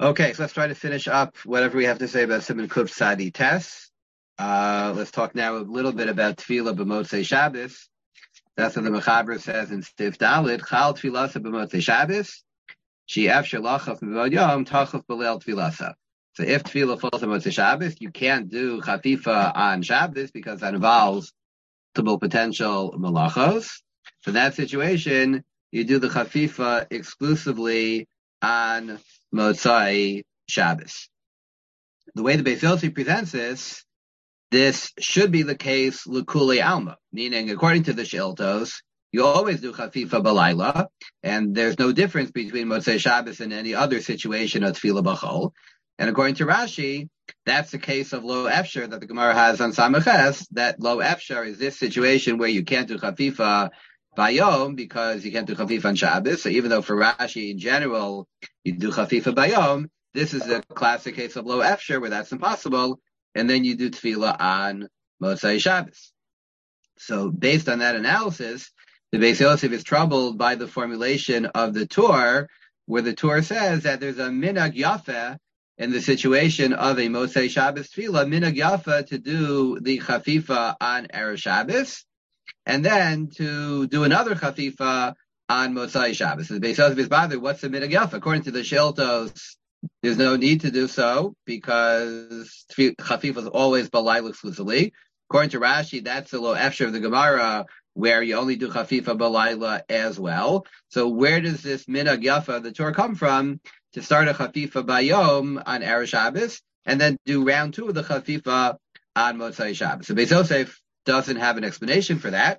Okay, so let's try to finish up whatever we have to say about Siman Kuf Sadi Tes. Let's talk now a little bit about Tefillah b'Motzei Shabbos. That's what the Mechaber says in Stif Dalit. Chal Tefillasa b'Motzei Shabbos. She'ef shelachaf b'Vod Yom tachaf b'Leil Tefillasa. So if Tefillah falls on Motzei Shabbos, you can't do Chafifa on Shabbos because that involves multiple potential malachos. So in that situation, you do the Chafifa exclusively on Motzei Shabbos. The way the Beis Yossi presents this should be the case l'kulei alma, meaning according to the Shiltos, you always do Chafifa b'layla, and there's no difference between Motzei Shabbos and any other situation of Tefillah b'chol. And according to Rashi, that's the case of lo efshar that the Gemara has on Samaches, that lo efshar is this situation where you can't do Chafifa Bayom because you can't do Chafifa on Shabbos. So even though for Rashi in general you do Chafifa Bayom, this is a classic case of lo efshar where that's impossible, and then you do Tefillah on Motzei Shabbos. So based on that analysis, the Beis Yosef is troubled by the formulation of the Torah, where the Torah says that there's a minhag yafeh in the situation of a Motzei Shabbos Tefillah, minhag yafeh to do the Chafifa on Erev Shabbos, and then to do another Chafifa on Motzei Shabbos. So the Beis Yosef is bothered, what's the minhag yafeh? According to the Shiltos, there's no need to do so because Chafifa is always Balayla exclusively. According to Rashi, that's the lo efshar of the Gemara, where you only do Chafifa Balayla as well. So where does this minhag yafeh of the Torah come from to start a Chafifa Bayom on Erev Shabbos and then do round two of the Chafifa on Motzei Shabbos? So Beis Yosef doesn't have an explanation for that,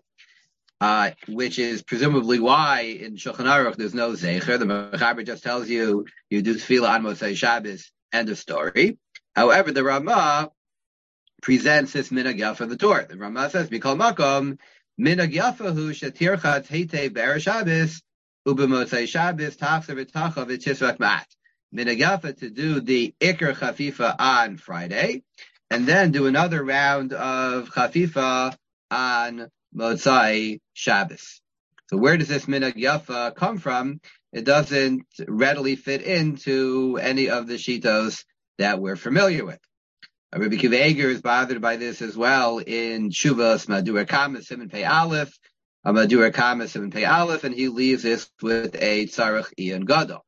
which is presumably why in Shulchan Aruch there's no Zecher. The Mechaber just tells you do Tefillah on Motzei Shabbos, end of story. However, the Ramah presents this minhag yafeh of the Torah. The Ramah says, Mikol Makom, minhag yafeh hu shetirchatz heitei be'erev Shabbos u'b'motzei Shabbos tachzer v'tachav v'tisrak ma'at. Minhag yafeh to do the Iker Chafifa on Friday, and then do another round of Chafifa on Motzei Shabbos. So where does this minhag yafeh come from? It doesn't readily fit into any of the shitos that we're familiar with. Rabbi Akiva Eiger is bothered by this as well in Shuvas Madura Kama Siman Pei Aleph, Madura Kama Siman Pei Aleph, and he leaves this with a Tzarech Ian Gadol.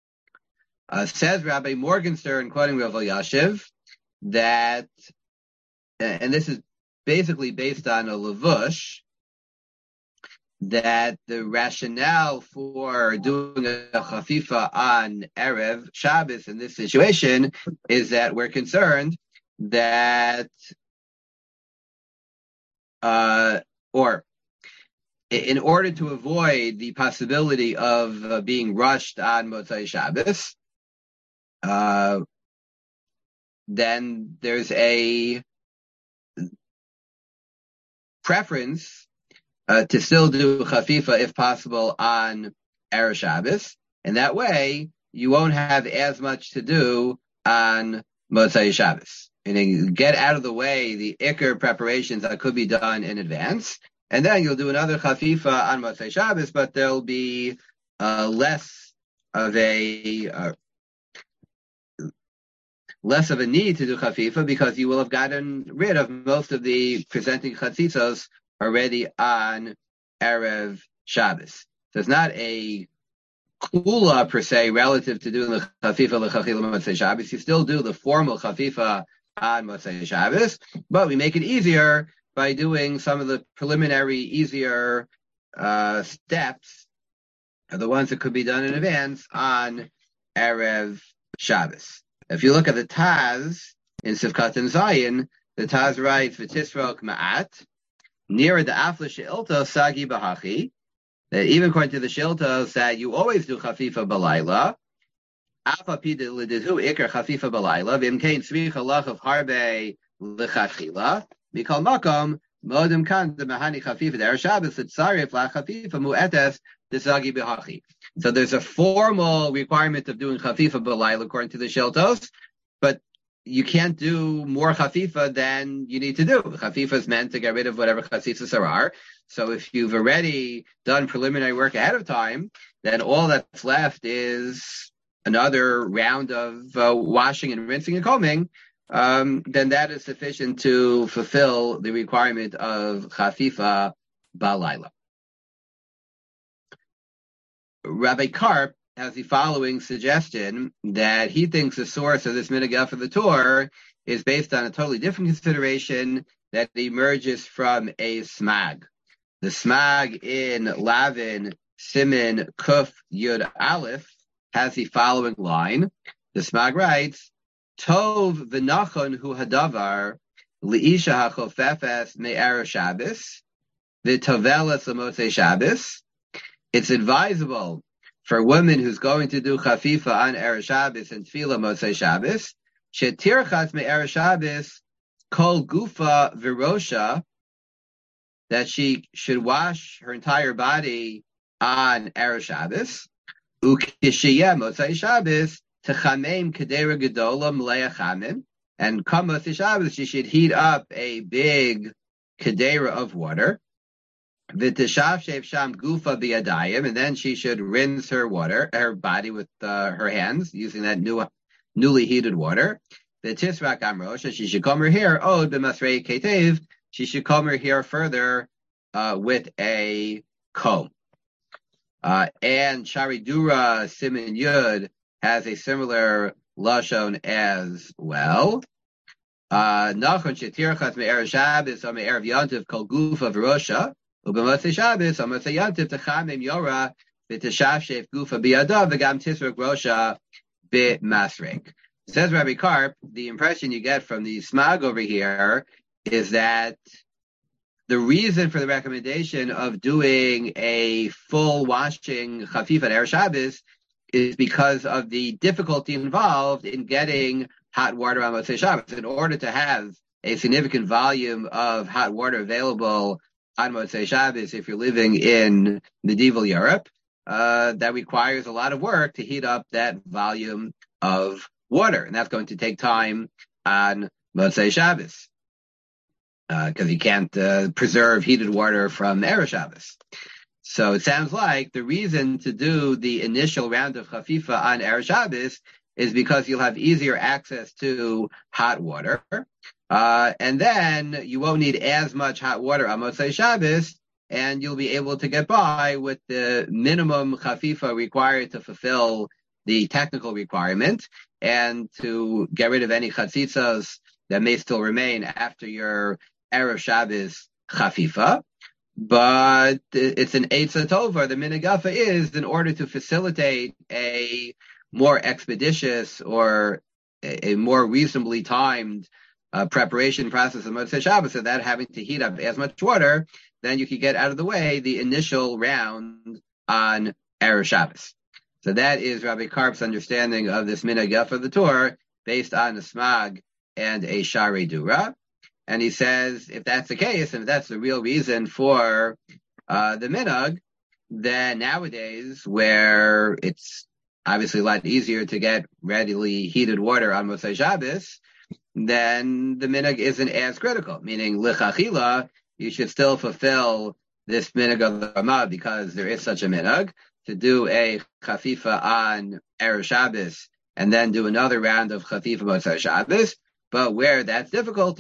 Says Rabbi Morgenstern, quoting Rav Elyashiv, that, and this is basically based on a Levush, that the rationale for doing a Chafifa on Erev Shabbos in this situation is that we're concerned that, or in order to avoid the possibility of being rushed on Motzei Shabbos, then there's a preference to still do Chafifa, if possible, on Erev Shabbos, and that way you won't have as much to do on Motzei Shabbos. And get out of the way the Iker preparations that could be done in advance, and then you'll do another Chafifa on Motzei Shabbos, but there'll be less of a need to do Chafifa because you will have gotten rid of most of the presenting Chatzitzos already on Erev Shabbos. So it's not a kula per se relative to doing the Chafifa l'chachila Motzei Shabbos. You still do the formal Chafifa on Motzei Shabbos, but we make it easier by doing some of the preliminary, easier steps, are the ones that could be done in advance on Erev Shabbos. If you look at the Taz in Sivkat and Zayin, the Taz writes, V'tisrok ma'at, nearer the Afla She'ilta Sagi Bahachi, that even according to the Shiltos that you always do Chafifa Balayla, Afa Pida Lididhu Iker Chafifa Balayla, Vimkain Tzvich Halach of Harbe L'Chachila, Mikal Makom, Modim Kan, the Mahani Chafifa, Der Shabbos, Tzarif La Chafifa Mu'etes, the Sagi Bahachi. So there's a formal requirement of doing Chafifa Balayla according to the Shiltos, but you can't do more Chafifa than you need to do. Chafifa is meant to get rid of whatever Chatzisas there are. So if you've already done preliminary work ahead of time, then all that's left is another round of washing and rinsing and combing, then that is sufficient to fulfill the requirement of chafifa ba'layla. Rabbi Karp has the following suggestion, that he thinks the source of this minhag for the Torah is based on a totally different consideration that emerges from a smag. The smag in Lavin Simin Kuf Yud Aleph has the following line. The smag writes, Tov v'nachon hu hadavar li'isha hachofefes me'er Shabbos v'tovelas l'motzei Shabbos. It's advisable for a woman who's going to do chafifa on Erev Shabbos and tefillah Motzei Shabbos, shetirchas me'erev Shabbos kol gufa v'rosha, that she should wash her entire body on Erev Shabbos, ukishiyeh Motzei Shabbos techamem kedera gedola mleach chamim, and come Motzei Shabbos she should heat up a big kedera of water. V'teshavshev sham gufa biyadayim, and then she should rinse her body with her hands using that newly heated water. V'tisrak amrosha, she should comb her hair. Od b'masrei ketev, she should comb her hair further with a comb. And Sharidura Simin Yud has a similar lashon as well. Nachon shetirchas me'erev Shabbos or me'erev Yontiv kol gufa v'rosha. U'b'motzei Shabbos, or motzei yantiv, techamim yora, v'teshafshef gufa biyadav, v'gam tisruk rosha b'masrek. Says Rabbi Karp, the impression you get from the smag over here is that the reason for the recommendation of doing a full washing chafif at Erev Shabbos is because of the difficulty involved in getting hot water on motzei Shabbos. In order to have a significant volume of hot water available on Motzei Shabbos, if you're living in medieval Europe, that requires a lot of work to heat up that volume of water. And that's going to take time on Motzei Shabbos, because you can't preserve heated water from Erev Shabbos. So it sounds like the reason to do the initial round of Chafifa on Erev Shabbos is because you'll have easier access to hot water. And then you won't need as much hot water on Motzei Shabbos, and you'll be able to get by with the minimum chafifa required to fulfill the technical requirement, and to get rid of any chatzitzos that may still remain after your Erev Shabbos chafifa. But it's an Eitzah Tova. The minhag is, in order to facilitate a more expeditious or a more reasonably timed preparation process of Motzei Shabbos, so that having to heat up as much water, then you could get out of the way the initial round on Erev Shabbos. So that is Rabbi Karp's understanding of this minhag of the Torah, based on a smag and a Sharei Dura. And he says, if that's the case, and if that's the real reason for the minhag, then nowadays, where it's obviously a lot easier to get readily heated water on Motzei Shabbos, then the minhag isn't as critical, meaning lichachila, you should still fulfill this minhag of the Ramah, because there is such a minhag, to do a chafifa on Erev Shabbos and then do another round of chafifa Motzei Shabbos. But where that's difficult,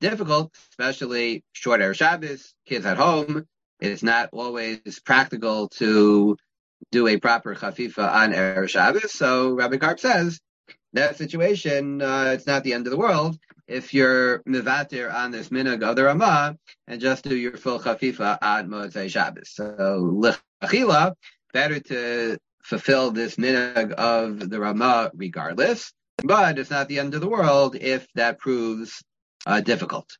especially short Erev Shabbos, kids at home, it's not always practical to do a proper chafifa on Erev Shabbos. So Rabbi Karp says, that situation, it's not the end of the world if you're mivatir on this minhag of the Ramah and just do your full chafifa on Motzei Shabbos. So l'chachila, better to fulfill this minhag of the Ramah regardless, but it's not the end of the world if that proves difficult.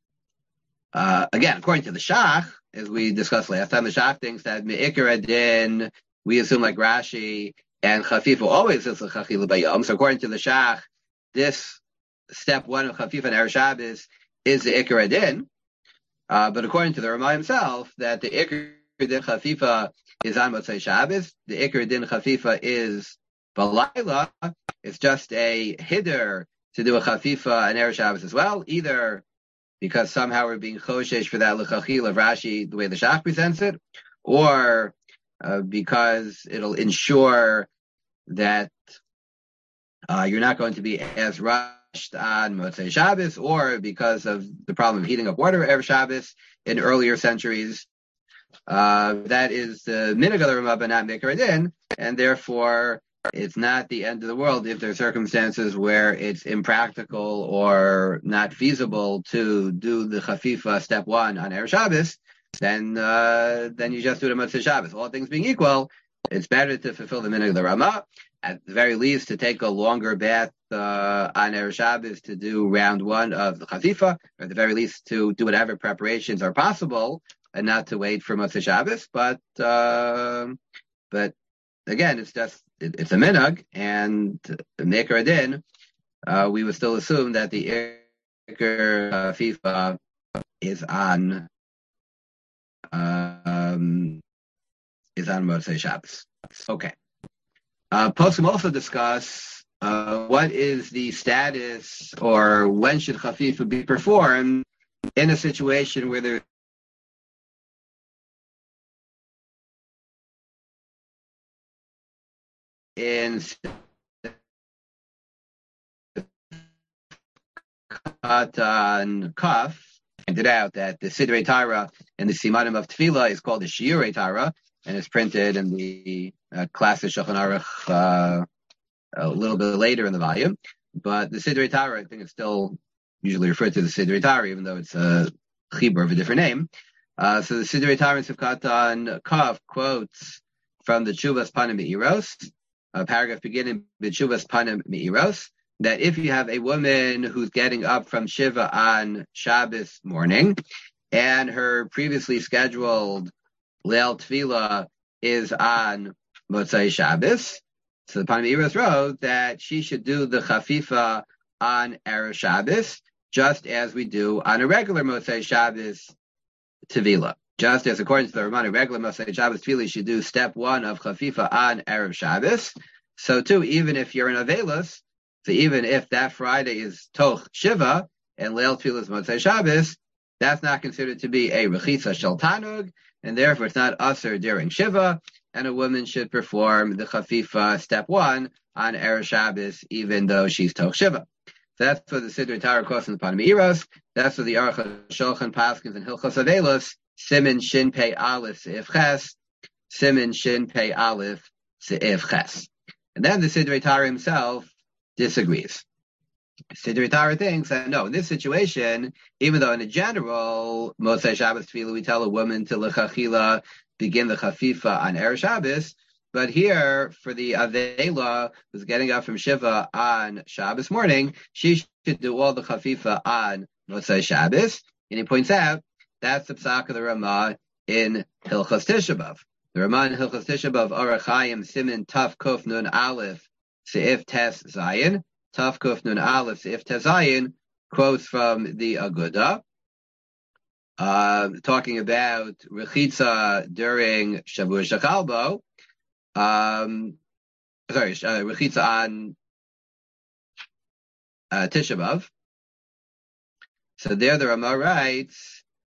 Again, according to the Shach, as we discussed last time, the Shach thinks that me'ikar adin, we assume like Rashi, and chafifa always is a chachila bayom. So according to the Shach, this step one of chafifa and Erev Shabbos is the ikar adin. But according to the Ramah himself, that the ikar din chafifa is on Motzei Shabbos, the ikar din chafifa is balayla. It's just a hiddur to do a chafifa and Erev Shabbos as well, either because somehow we're being choshesh for that l'chachila of Rashi, the way the Shach presents it, or because it'll ensure that you're not going to be as rushed on Motzei Shabbos, or because of the problem of heating up water Erev Shabbos in earlier centuries. That is the minhag of the Ramah, but not Mikra Din, and therefore it's not the end of the world if there are circumstances where it's impractical or not feasible to do the Chafifa step 1 on Erev Shabbos. Then you just do it on Motzei Shabbos. All things being equal, it's better to fulfill the minhag of the Ramah, at the very least to take a longer bath on Erev Shabbos to do round 1 of the Chafifa, or at the very least to do whatever preparations are possible and not to wait for Motzei Shabbos. But again, it's a minhag, and the Mikra Din, we would still assume that the Iker Chafifa is on Motzei Shabbos. Okay. Poskim also discuss what is the status, or when should Chafifa be performed in a situation where there in Katan Kaf pointed out that the Sidrei Torah and the Simanim of Tefillah is called the Shiurei Torah, and it's printed in the classic Shulchan Aruch a little bit later in the volume. But the Sidrei Torah, I think it's still usually referred to the Sidrei Torah, even though it's a chibur of a different name. So the Sidrei Torah in Katan Kaf quotes from the Tshuvas Panim Me'iros, a paragraph beginning with Tshuvas Panim Me'iros, that if you have a woman who's getting up from Shiva on Shabbos morning, and her previously scheduled Leil Tefillah is on Motzei Shabbos, so the Panim Me'iros wrote that she should do the Chafifa on Erev Shabbos, just as we do on a regular Motzei Shabbos Tefillah. Just as according to the Ramah, regular Motzei Shabbos Tefillah, you should do step 1 of Chafifa on Erev Shabbos. So too, even if you're in Avelos, so even if that Friday is Toch Shiva and Leil Tefillah is Motzei Shabbos, that's not considered to be a Rechitza Shel Tanug, and therefore it's not Aser during Shiva, and a woman should perform the Chafifa step 1 on Erev Shabbos, even though she's Toch Shiva. So that's what the Sidrei Torah quotes in the Panim Me'iros. That's what the Aruch HaShulchan Paskins and Hilchos Avelos, Simin Shin Pei Aleph Seif Ches, Simin Shin Pei Aleph Seif Ches. And then the Sidrei Torah himself disagrees. Sidrei Torah thinks that no, in this situation, even though in a general Motzei Shabbos Tefillah we tell a woman to L'chachila begin the Chafifa on Erev Shabbos, but here for the Avela who's getting up from Shiva on Shabbos morning, she should do all the Chafifa on Motzei Shabbos. And he points out that's the Psak of the Ramah in Hilchos Tisha B'Av. The Ramah in Hilchos Tisha B'Av, Orach Chaim Simin Taf Kuf Nun Aleph Seif Tes Zayin, Taf Kuf Nun Aleph Seif Tes Zayin, quotes from the Aguda, talking about Rechitza during Shavuot Shechalbo, Rechitza on Tisha B'Av. So there the Ramah writes,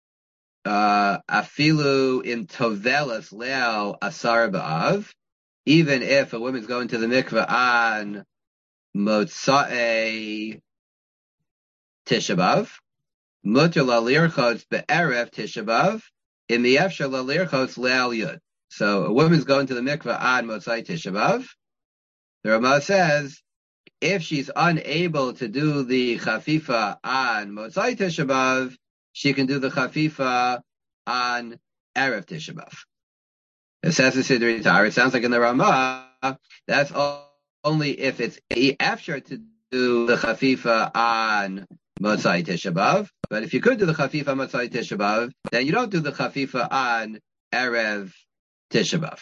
Afilu in Tovelas Leo Asar B'Av, even if a woman's going to the mikveh on Motzei Tisha B'Av, Mutter la lirchotz be'erev Tisha B'Av, in the efshar la lirchotz le'al yud. So a woman's going to the mikveh on Motzei Tisha B'Av. The Ramah says, if she's unable to do the Chafifa on Motzei Tisha B'Av, she can do the Chafifa on Erev Tisha B'Av. It says the Sidrei Torah. It sounds like in the Ramah, that's only if it's after to do the Chafifa on Motzei Tisha B'Av. But if you could do the Chafifa on Motzei Tisha B'Av, then you don't do the Chafifa on Erev Tisha B'Av.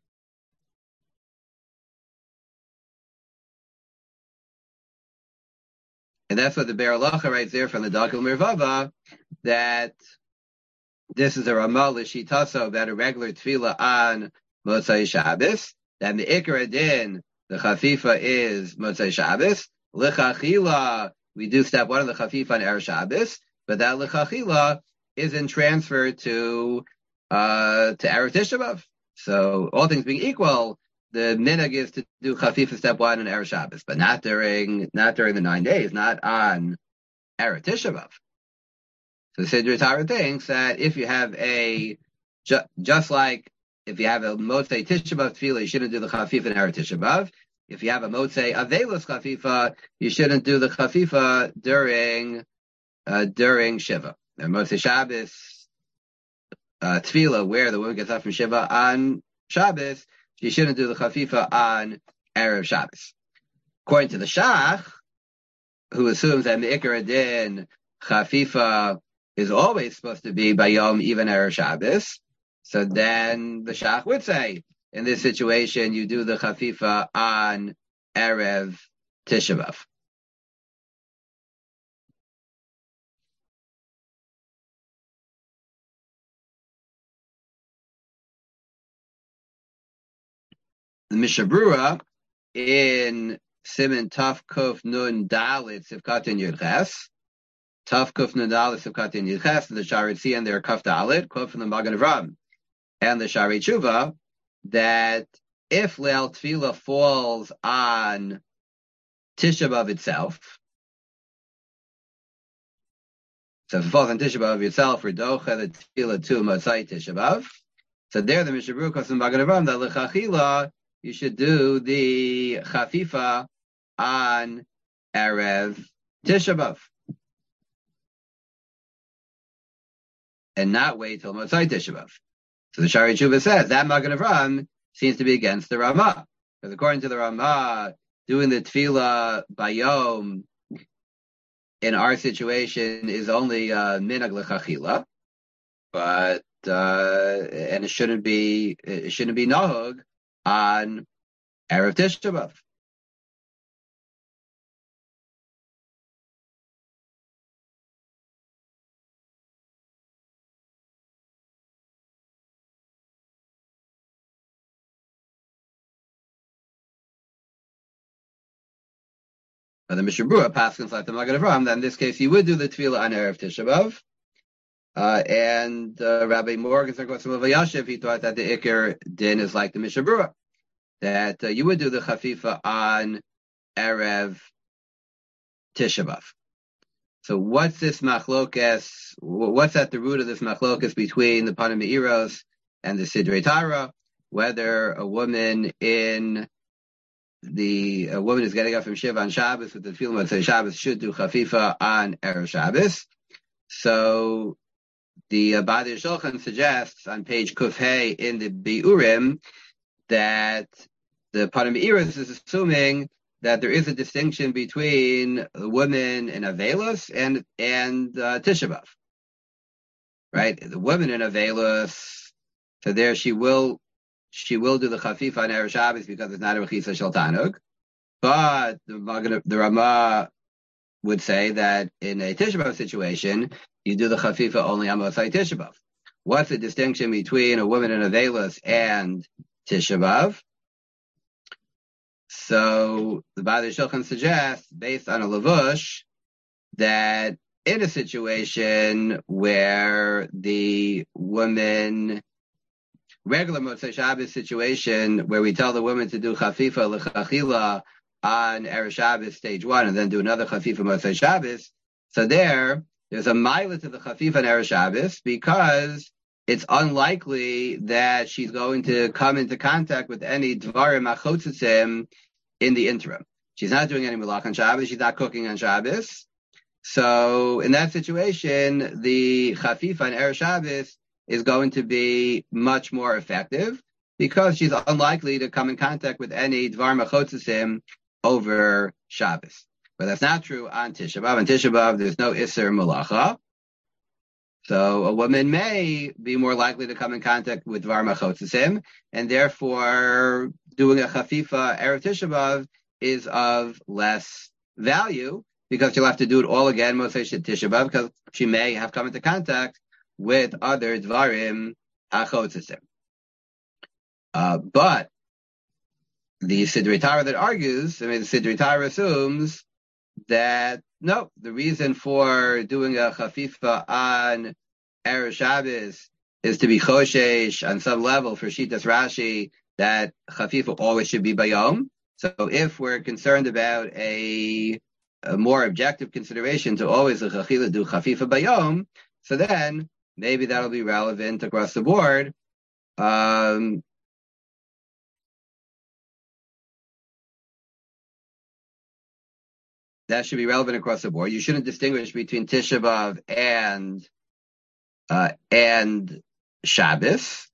And that's what the Be'er Halacha writes there from the Dakel Mervava, that this is a Ramah L'shitaso about a regular tefillah on Motzei Shabbos. Then the Ikar Din, the Chafifa is Motzei Shabbos. L'chachila, we do step 1 of the Chafifa on Erev Shabbos, but that L'chachila isn't transferred to Erev Tisha B'Av. So all things being equal, the minhag is to do chafifa step 1 on Erev Shabbos, but not during the 9 days, not on Erev Tisha B'Av. So the Siddur Torah thinks that if you have just like if you have a Motzei Tisha B'Av tefillah, you shouldn't do the chafifa in Erev Tisha B'Av. If you have a Motzei Avelos chafifa, you shouldn't do the chafifa during Shiva. And Motzei Shabbos tefillah, where the woman gets up from Shiva on Shabbos, she shouldn't do the chafifa on Erev Shabbos. According to the Shach, who assumes that Me'ikar Adin chafifa is always supposed to be Bayom, even Erev Shabbos, so then the Shach would say, in this situation, you do the chafifa on Erev Tisha B'Av. The Mishnah Berurah in Siman Taf Kuf Nun Dalit Sivkatin Yudches, Taf Kuf Nun Dalit Sivkatin Yudches, the Shaarei Tzion there Kaf Dalit, quote from the Magen Avraham and the Shaarei Tshuva, that if Leil Tefillah falls on Tisha B'Av itself, so if it falls on Tisha B'Av itself, Ridocha the Tefillah to Motzai Tisha B'Av, so there the Mishnah Berurah quotes from Magen Avraham that L'chachila you should do the chafifa on Erev Tisha B'Av and not wait till Motzai Tisha B'Av. So the Shaarei Tshuva says that Magen Avraham seems to be against the Ramah, because according to the Ramah, doing the tefillah bayom in our situation is only minhag l'chachila, but and it shouldn't be nahug on Erev Tisha B'Av. But the Mishnah Berurah passes like the Magen Avraham, that in this case you would do the tefillah on Erev Tisha B'Av. And Rabbi Morgan Yashiv, he thought that the Iker din is like the Mishnah Berurah, that you would do the chafifa on Erev Tisha B'Av. So what's this machlokes? What's at the root of this machlokes between the Panim Me'iros and the Sidrei Torah? Whether a woman is getting up from Shiva on Shabbos with the tefillah Motzei Shabbos should do chafifa on Erev Shabbos. So the Badei Shulchan suggests on page Kuf Hey in the Biurim that the Panim Me'iros is assuming that there is a distinction between the woman in Avelos and Tisha B'Av. Right? The woman in Avelos, so there she will do the chafifa on Erev Shabbos because it's not a mechisa shel tanug. But the Ramah would say that in a Tisha B'Av situation, you do the chafifa only on Motzai Tisha B'Av. What's the distinction between a woman in Avelos and Tisha B'Av? So the Badei Shulchan suggests, based on a lavush, that in a situation where the woman, regular Motzei Shabbos situation, where we tell the woman to do chafifa l'chachila on Erev Shabbos stage 1 and then do another chafifa Motzei Shabbos, so there's a milah to the chafifa on Erev Shabbos because it's unlikely that she's going to come into contact with any dvarim achotzitzim in the interim. She's not doing any malach on Shabbos. She's not cooking on Shabbos. So in that situation, the chafifa on Erev Shabbos is going to be much more effective because she's unlikely to come in contact with any dvarim achotzitzim over Shabbos. But that's not true on Tisha B'Av. On Tisha B'Av, there's no Isser Malacha. So a woman may be more likely to come in contact with Dvar Machotzisim, and therefore doing a chafifa Erev Tisha B'Av is of less value because she'll have to do it all again, Motzei Tisha B'Av, because she may have come into contact with other Dvarim Achotzisim. But the Sidrei Torah that argues, the Sidrei Torah assumes that no, the reason for doing a chafifa on Erev Shabbos is to be choshesh on some level for Shitas Rashi that chafifa always should be bayom. So if we're concerned about a more objective consideration to always the chachila do chafifa bayom, so then maybe that'll be relevant across the board. That should be relevant across the board. You shouldn't distinguish between Tisha B'Av and Shabbos.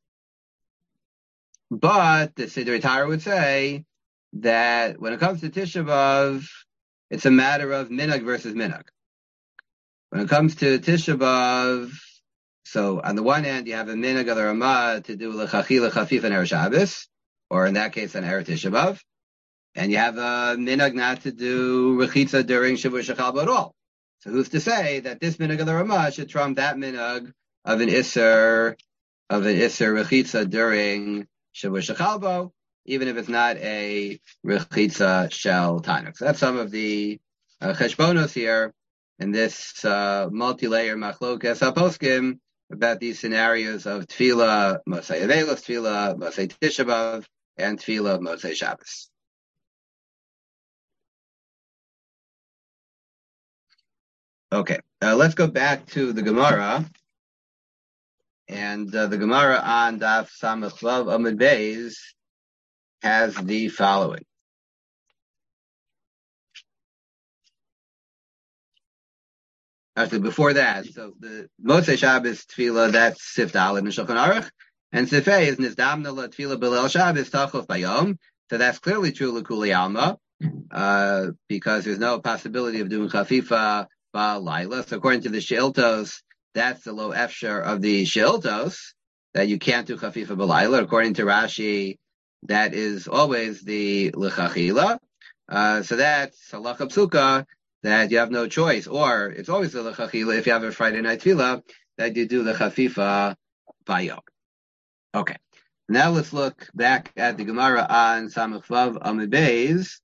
But the Siddur Torah would say that when it comes to Tisha B'Av, it's a matter of minhag versus minhag. When it comes to Tisha B'Av, so on the one hand, you have a minhag of the Ramah to do l'chachila chafif and Erev Shabbos, or in that case, an Erev Tisha B'Av. And you have a minhag not to do rechitza during Shavuot Shechalbo at all. So who's to say that this minhag of the Ramah should trump that minhag of an Isser rechitza during Shavuot Shechalbo, even if it's not a rechitza shel tanuk. So that's some of the cheshbonos here in this multi-layer machlokes haposkim about these scenarios of tefillah Mosei Avelos, tefillah Mosei Tisha B'Av, and tefillah Mosei Shabbos. Okay, let's go back to the Gemara. And the Gemara on Daf Samach Vav Amud Beis has the following. Actually, before that, so the Mosei Shabbos Tefillah, that's Sif Daled in Shulchan Aruch, and Sif A is Nizdamna La Tefillah B'Leil Shabbos Tachov Bayom. So that's clearly true L'Kuli Alma, because there's no possibility of doing Chafifa Ba'Laila. So according to the Sheiltos, that's the low efshar of the Sheiltos, that you can't do Chafifa B'Laila. According to Rashi, that is always the L'Chachila. So that's Halacha Psuka, that you have no choice, or it's always the L'Chachila if you have a Friday night Tefillah, that you do the Chafifa Bayom. Okay. Now let's look back at the Gemara on Samach Vav Amud Beis,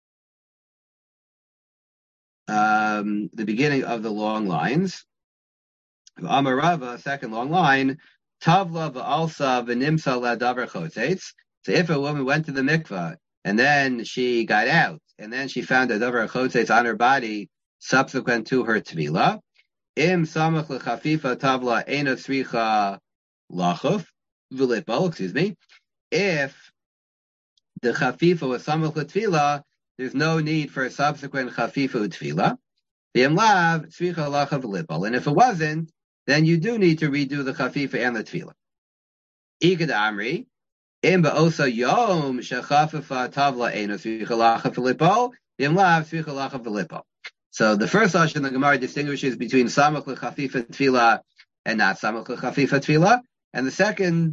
the beginning of the long lines. Amar Rava, second long line, Tavla v'alsa v'nimsa la'davar chotzetz. So if a woman went to the mikvah and then she got out and then she found a davar chotzetz on her body subsequent to her tvila, im samach lechafifa tavla eina tzricha lachuf v'lipol. Excuse me. If the chafifa was samach letvila, there's no need for a subsequent chafifa utvila. V'im lav tzricha lachuf v'lipol. And if it wasn't, then you do need to redo the chafifa and the tefillah. Igad Amri, im ba'osa yom shechafifa tavla eino tzricha lachuf v'lipol, v'im lav tzricha lachuf v'lipol. So the first lashon in the Gemara distinguishes between samach lechafifa tefillah and not samach lechafifa tefillah, and the second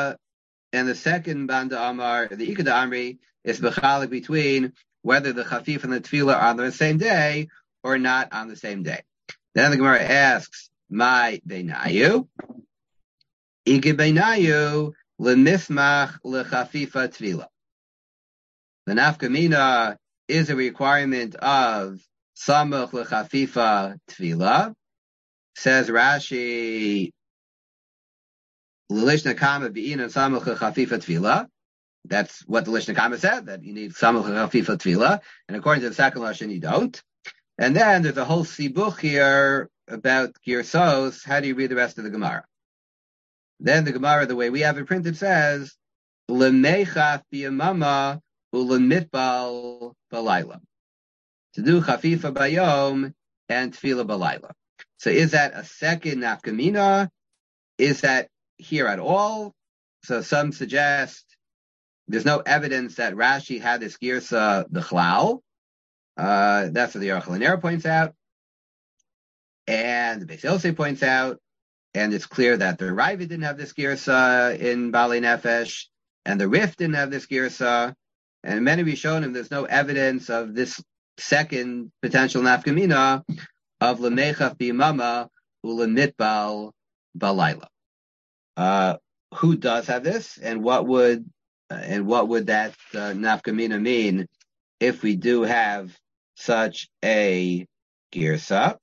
banda amar, the Igad Amri, is bechalik between whether the chafif and the tefillah are on the same day or not on the same day. Then the Gemara asks, my beinayu, Ike beinayu lemismach lechafifa tefillah. The nafkamina is a requirement of samach lechafifa tefillah. Says Rashi, l'lishna kama be'inan samach lechafifa tefillah. That's what the Lishna Kama said, that you need samach lechafifa tefillah. And according to the second lashon, you don't. And then there's a whole sibuch here about Girsos. How do you read the rest of the Gemara? Then the Gemara, the way we have it printed, says, L'meichaf b'yamama u'lemitbal b'layla. To do chafifa bayom and tefillah b'layla. So is that a second nafkamina? Is that here at all? So some suggest there's no evidence that Rashi had this girsa b'chlal. That's what the Aruch LaNer points out, and the Beis Yosef points out, and it's clear that the Raiva didn't have this girsa in Bali Nefesh, and the Rif didn't have this girsa, and many Rishonim, there's no evidence of this second potential nafkamina of lemechaf b'imama ulemitbal balayla. Who does have this, and what would that nafkamina mean if we do have such a girsa?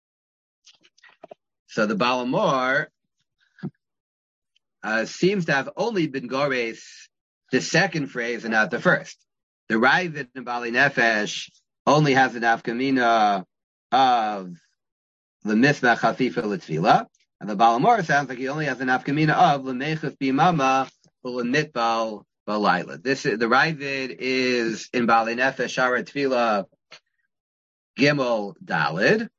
So the Balamor seems to have only been gores the second phrase and not the first. The Ravid in Bali Nefesh only has an nafkamina of the Mismach Chafifa L'Tfila, and the Balamor sounds like he only has an nafkamina of L'Mechef Bimama L'Mitbal Balayla. The Ravid is in Bali Nefesh Shara Tfila Gimel Dalid.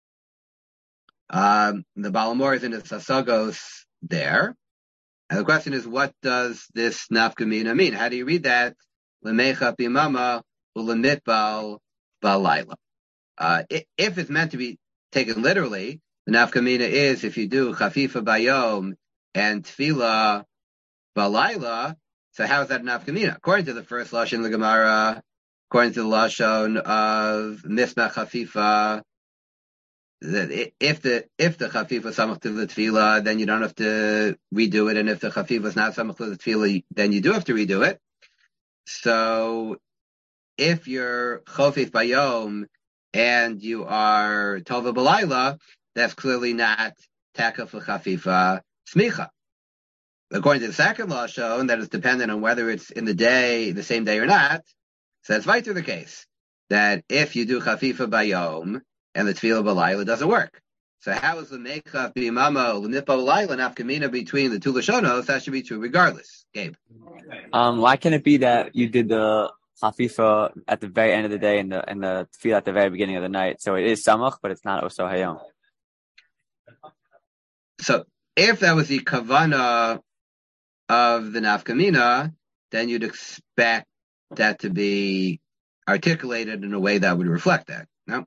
The Balamor is in the Sasagos there. And the question is, what does this nafkamina mean? How do you read that? L'mecha bimama u'lemitbal balayla. If it's meant to be taken literally, the nafkamina is if you do chafifa bayom and tefila balayla. So how is that nafkamina? According to the first lashon of the Gemara, according to the lashon of mismach chafifa, that if the chafifa is samach to the tefillah, then you don't have to redo it, and if the chafifa is not samach to the tefillah, then you do have to redo it. So if you're chofif bayom and you are tova balayla, that's clearly not takaf chafifa smicha. According to the second lashon, that is dependent on whether it's in the same day or not. So that's right through the case that if you do chafifa bayom and the tefillah balayla doesn't work. So how is the meichaf b'imama l'nipa balayla nafkamina between the two lashonos? That should be true regardless. Gabe. Why can't it be that you did the chafifa at the very end of the day and the tefillah at the very beginning of the night? So it is samach, but it's not oso hayom. So if that was the kavana of the nafkamina, then you'd expect that to be articulated in a way that would reflect that. No.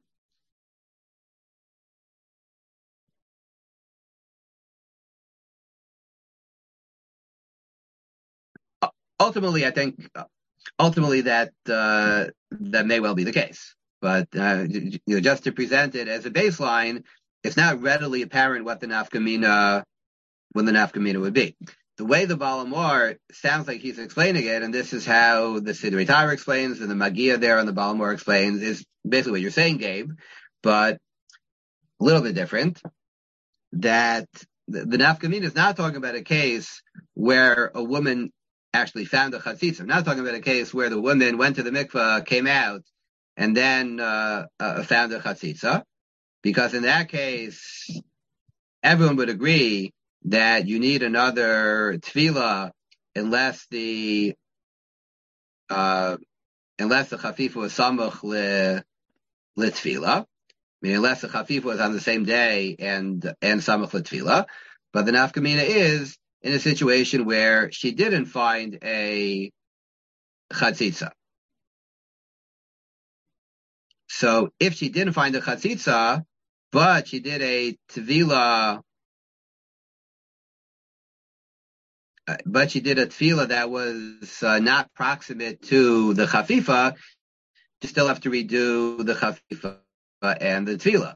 Ultimately, I think that may well be the case. But just to present it as a baseline, it's not readily apparent what the nafkamina would be. The way the Balamor sounds like he's explaining it, and this is how the Sidrei Torah explains, and the Magia there on the Balamor explains, is basically what you're saying, Gabe, but a little bit different. That the nafkamina is not talking about a case where a woman actually found a chatzitza. I'm not talking about a case where the woman went to the mikveh, came out, and then found a chatzitza, because in that case, everyone would agree that you need another tefillah unless the chafifa was samach l'tefillah. I mean, unless the chafifa was on the same day and samach l'tefillah. But the nafkamina is in a situation where she didn't find a chatzitza. So if she didn't find a chatzitza, but she did a tefillah, that was not proximate to the chafifa, you still have to redo the chafifa and the tefillah.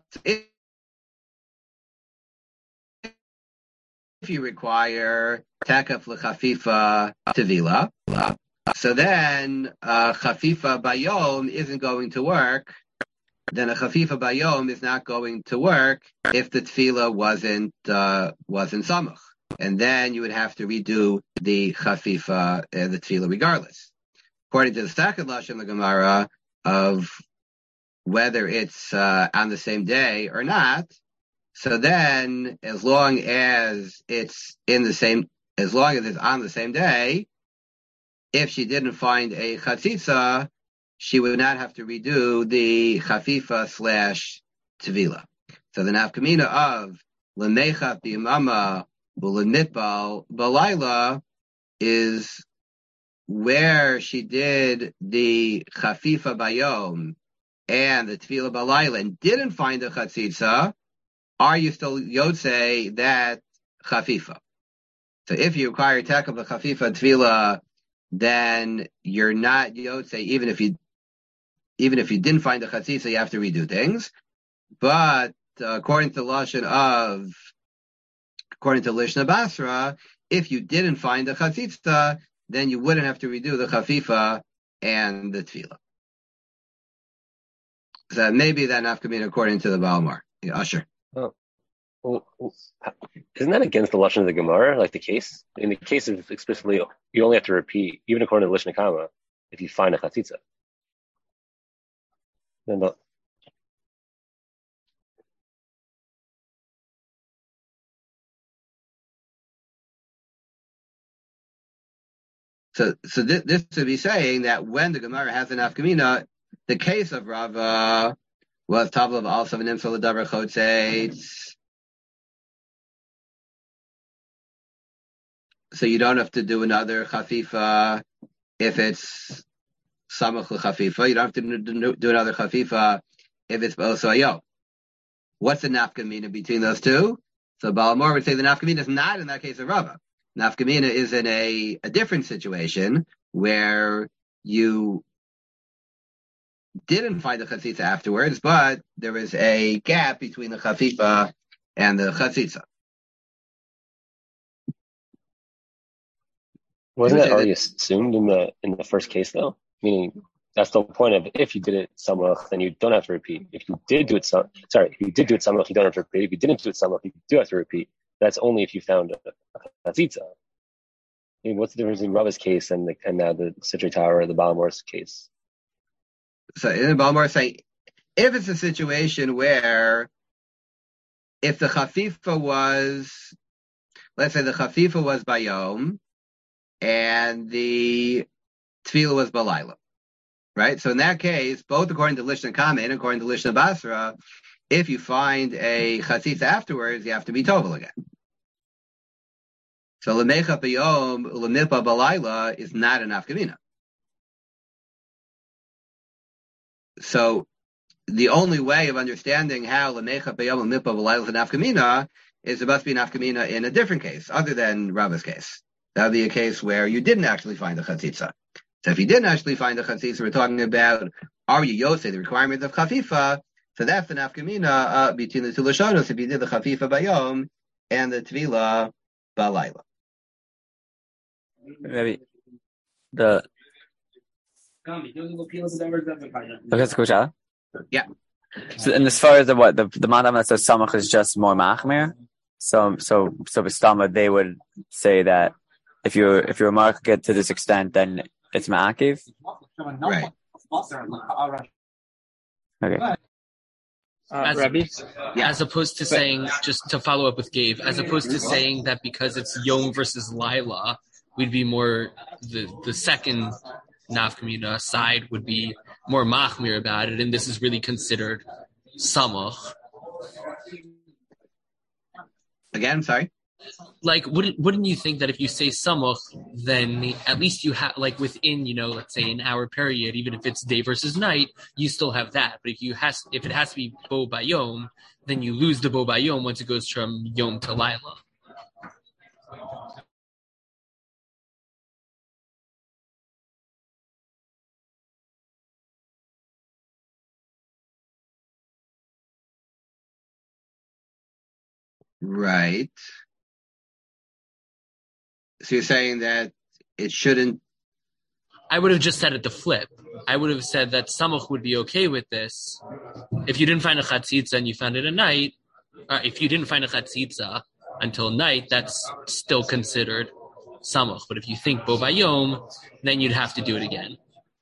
If you require takaf l'chafifa tefillah, so then chafifa bayom isn't going to work. Then a chafifa bayom is not going to work if the tefillah wasn't samach, and then you would have to redo the chafifa and the tefillah regardless. According to the second lashon the Gemara of whether it's on the same day or not, so then as long as it's on the same day, if she didn't find a chatzitza, she would not have to redo the chafifa / tevila. So the nafkamina of l'meichaf b'imama u'lemitbal balayla is where she did the chafifa bayom and the tefila balayla and didn't find a chatzitza. Are you still yotzei that chafifa? So if you require takaf the chafifa tefila, then you're not yotzei even if you didn't find the chatzitza, you have to redo things. But according to Lishna Basra, if you didn't find the chatzitza, then you wouldn't have to redo the chafifa and the tefillah. So maybe that nafkamina according to the Balmar. Yeah, Usher. Oh, Well, isn't that against the lashon of the Gemara? Like the case in the case of explicitly, you only have to repeat, even according to the Lishna Kama, if you find a chatzitza. Then the, So this to be saying that when the Gemara has an afkamina, the case of Rava was Tavlav also an imsal davar chotzeitz. So you don't have to do another chafifa if it's samach chafifa. You don't have to do another chafifa if it's also ayo. What's the nafkamina between those two? So Balamor would say the nafkamina is not in that case of Rava. Nafkamina is in a different situation where you didn't find the chatzitza afterwards, but there was a gap between the chafifa and the chatzitza. wasn't that already assumed in the first case though? Meaning that's the point of if you did it samach, then you don't have to repeat. If you did do it if you did do it samach, you don't have to repeat. If you didn't do it samach, you do have to repeat. That's only if you found a chatzitza. I mean, what's the difference in Rava's case and the Sitra Tower or the Balamor's case? So in Balamor saying, if it's a situation where if the chafifa was, let's say the chafifa was bayom and the tefillah was balayla, right? So in that case, both according to Lishna Kama and according to Lishna Basra, if you find a chatzitza afterwards, you have to be tovel again. So lemecha bayom lemipa balayla is not an afkamina. So the only way of understanding how lemecha bayom lemipa balayla is an afkamina is it must be an afkamina in a different case, other than Rava's case. That would be a case where you didn't actually find the chatzitza. So if you didn't actually find the chatzitza, we're talking about are you yosei, the requirement of chafifa. So that's an afkamina between the two lashonos if you did the chafifa bayom and the tvila balayla. Maybe the yeah. So, and as far as the madam that says samach is just more machmir, so Bistama they would say that if your mark get to this extent, then it's ma'akiv. Right. Okay. Rabbi, as opposed to saying, just to follow up with Gabe, as opposed to saying that because it's Yom versus Lila, we'd be more the second nafkamina side would be more machmir about it, and this is really considered samach. Again, sorry. Like, wouldn't you think that if you say samach, then at least you have, like, within, let's say an hour period, even if it's day versus night, you still have that. But if it has to be bo bayom, then you lose the bo bayom once it goes from yom to lila. Right. So you're saying that it shouldn't. I would have just said it the flip. I would have said that samach would be okay with this. If you didn't find a chatzitza and you found it at night, if you didn't find a chatzitza until night, that's still considered samach. But if you think bo bayom, then you'd have to do it again.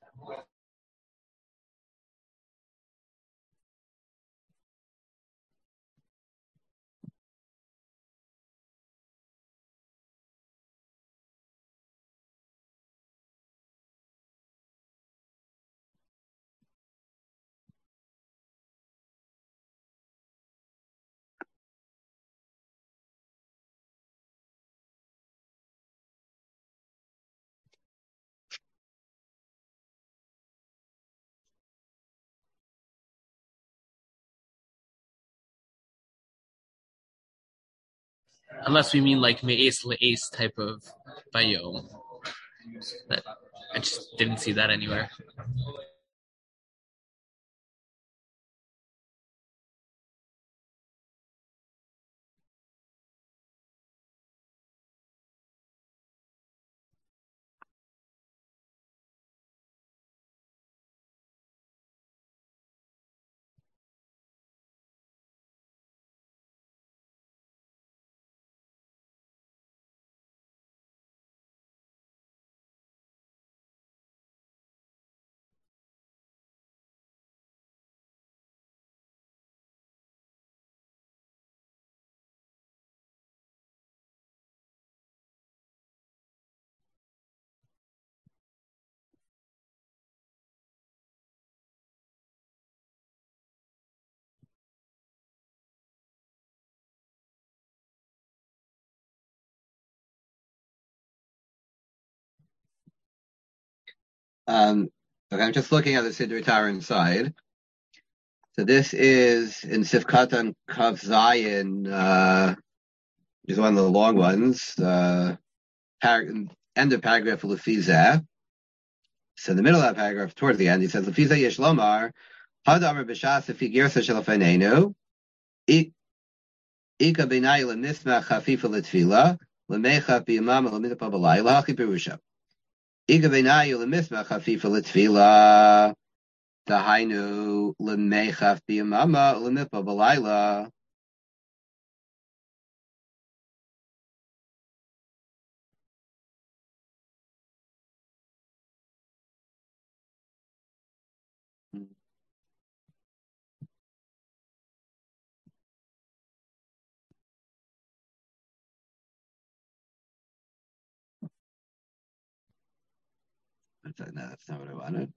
Unless we mean like me'es le'es type of bayom. That I just didn't see that anywhere. I'm just looking at the Siddur Torah inside. So this is in Sifkatan Kav Zayin, which is one of the long ones, end of paragraph Lefiza. So in the middle of that paragraph, towards the end, he says, Lefiza Yesh Lomar, Hada Amar B'Shas Lefi Girsa Shalafeinenu, Ika B'nai L'Mismach Chafifa L'Tfila, L'Mecha B'Yamam L'Minapa B'Lai, L'Hachi Perusha. Ika B'nai L'Mismach Chafifa L'Tfila, Dahainu L'Mecha B'Yamama L'Minapa B'Lai. No, that's not what I wanted.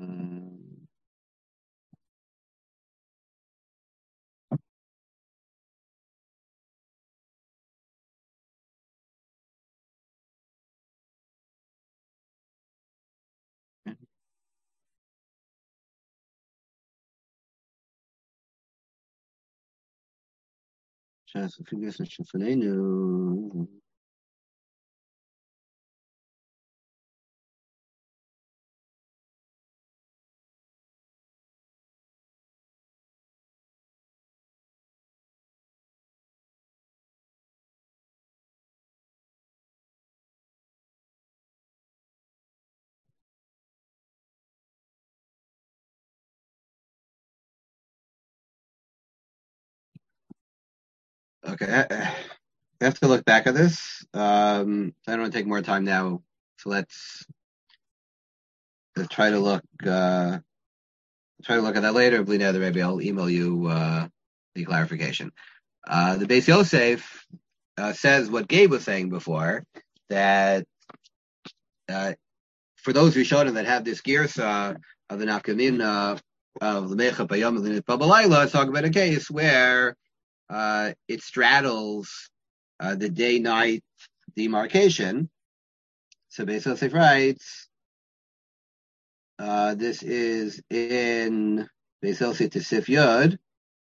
Okay, I have to look back at this. I don't want to take more time now, so let's try to look. Try to look at that later. Bleed maybe I'll email you the clarification. The Beis Yosef says what Gabe was saying before, that for those Rishonim that have this girsa of the nafkamina of the Mecha Bayom Babalayla, it's talking about a case where it straddles the day-night demarcation. So Beis Yosef writes, this is in Beis Yosef to Sif Yud.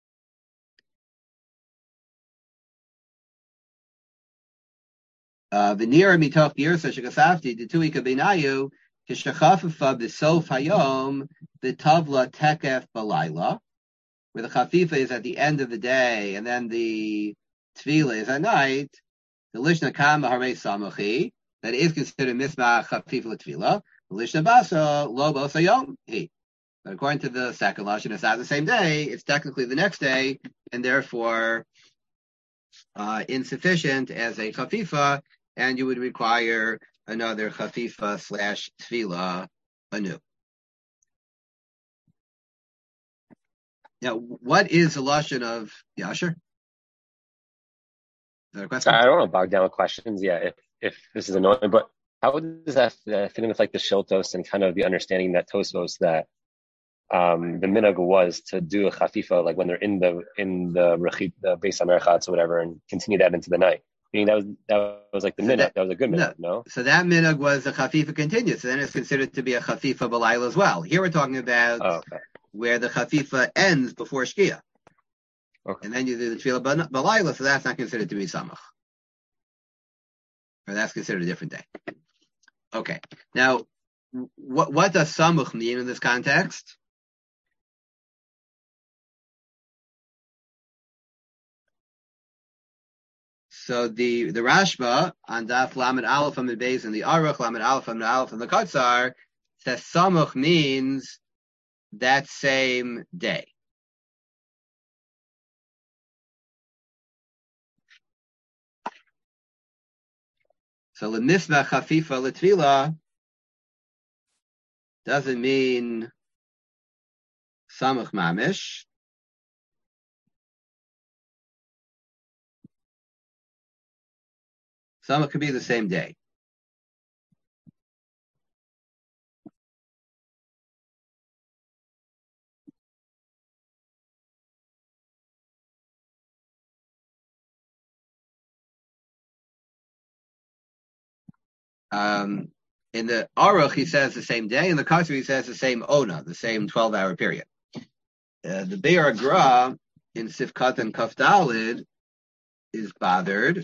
V'nira mitoch girsa shekasafti detui kabinayu kishachafafa b'sof hayom v'tavla tekef balayla, where the chafifa is at the end of the day and then the tefillah is at night. The lishna kama harei samachi, that is considered mismach chafifa l'tefillah. The lishna basa lo bosa yom he. But according to the second lashon, it's not the same day; it's technically the next day, and therefore insufficient as a chafifa. And you would require another chafifa / tefillah anew. Now, what is the lashon of Yasher? Is that a question? I don't want to bog down with questions. Yeah, if this is annoying, but how does that fit in with like the Shiltos and kind of the understanding that Tosfos that the minhag was to do a chafifa like when they're in the Beis HaMerchatz or whatever, and continue that into the night. Meaning that was like the minhag. That was a good minhag, no? So that minhag was a chafifa continuous. So then it's considered to be a chafifa b'layla as well. Here we're talking about where the chafifa ends before shkia. Okay. And then you do the tefillah b'layla, so that's not considered to be samach. Or that's considered a different day. Okay. Now, what does samach mean in this context? So the Rashba on Daf Lamed Aleph Amid Beis and the Aruch Lamed Aleph Amid Aleph and the Katzar says Samach means that same day. So L'Mismach Chafifa L'Tvila doesn't mean Samach Mamish. Some could be the same day. In the Aruch, he says the same day. In the Kasser, he says the same Ona, the same 12-hour period. The Be'er Agra in Sifkat and Kaf Dalid is bothered.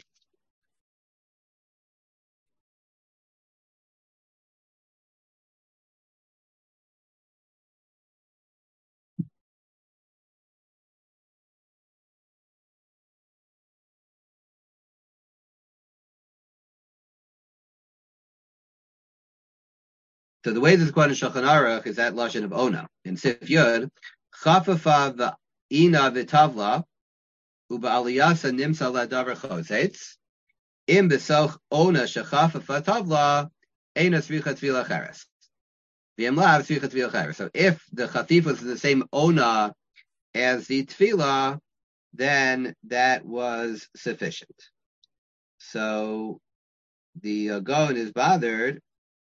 So the way this is quoted in Shulchan Aruch is that lashon of Ona. In Sif Yud, Chafafa v'ina v'tavla u'ba'aliyasa nimsa la'davar chosetz im b'soch Ona shechafafa tavla eina tzricha tvila cheres v'im lav tzricha tvila cheres. So if the chafif was the same Ona as the tefillah, then that was sufficient. So the Gaon is bothered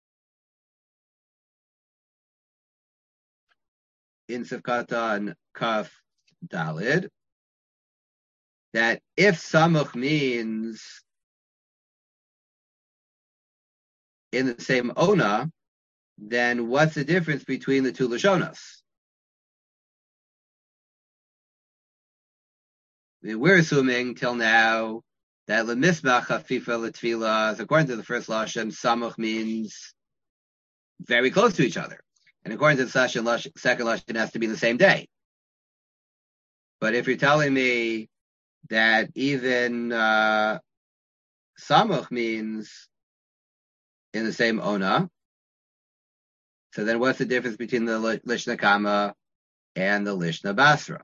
in Sifkatan Kaf Dalid that if Samuch means in the same Ona, then what's the difference between the two Lashonas? We're assuming till now that Lemisbach Chafifa L'Tfila, according to the first Lashon, Samuch means very close to each other. And according to the second Lashon, it has to be the same day. But if you're telling me that even Samuch means in the same Ona, so then what's the difference between the Lishna Kama and the Lishna Basra?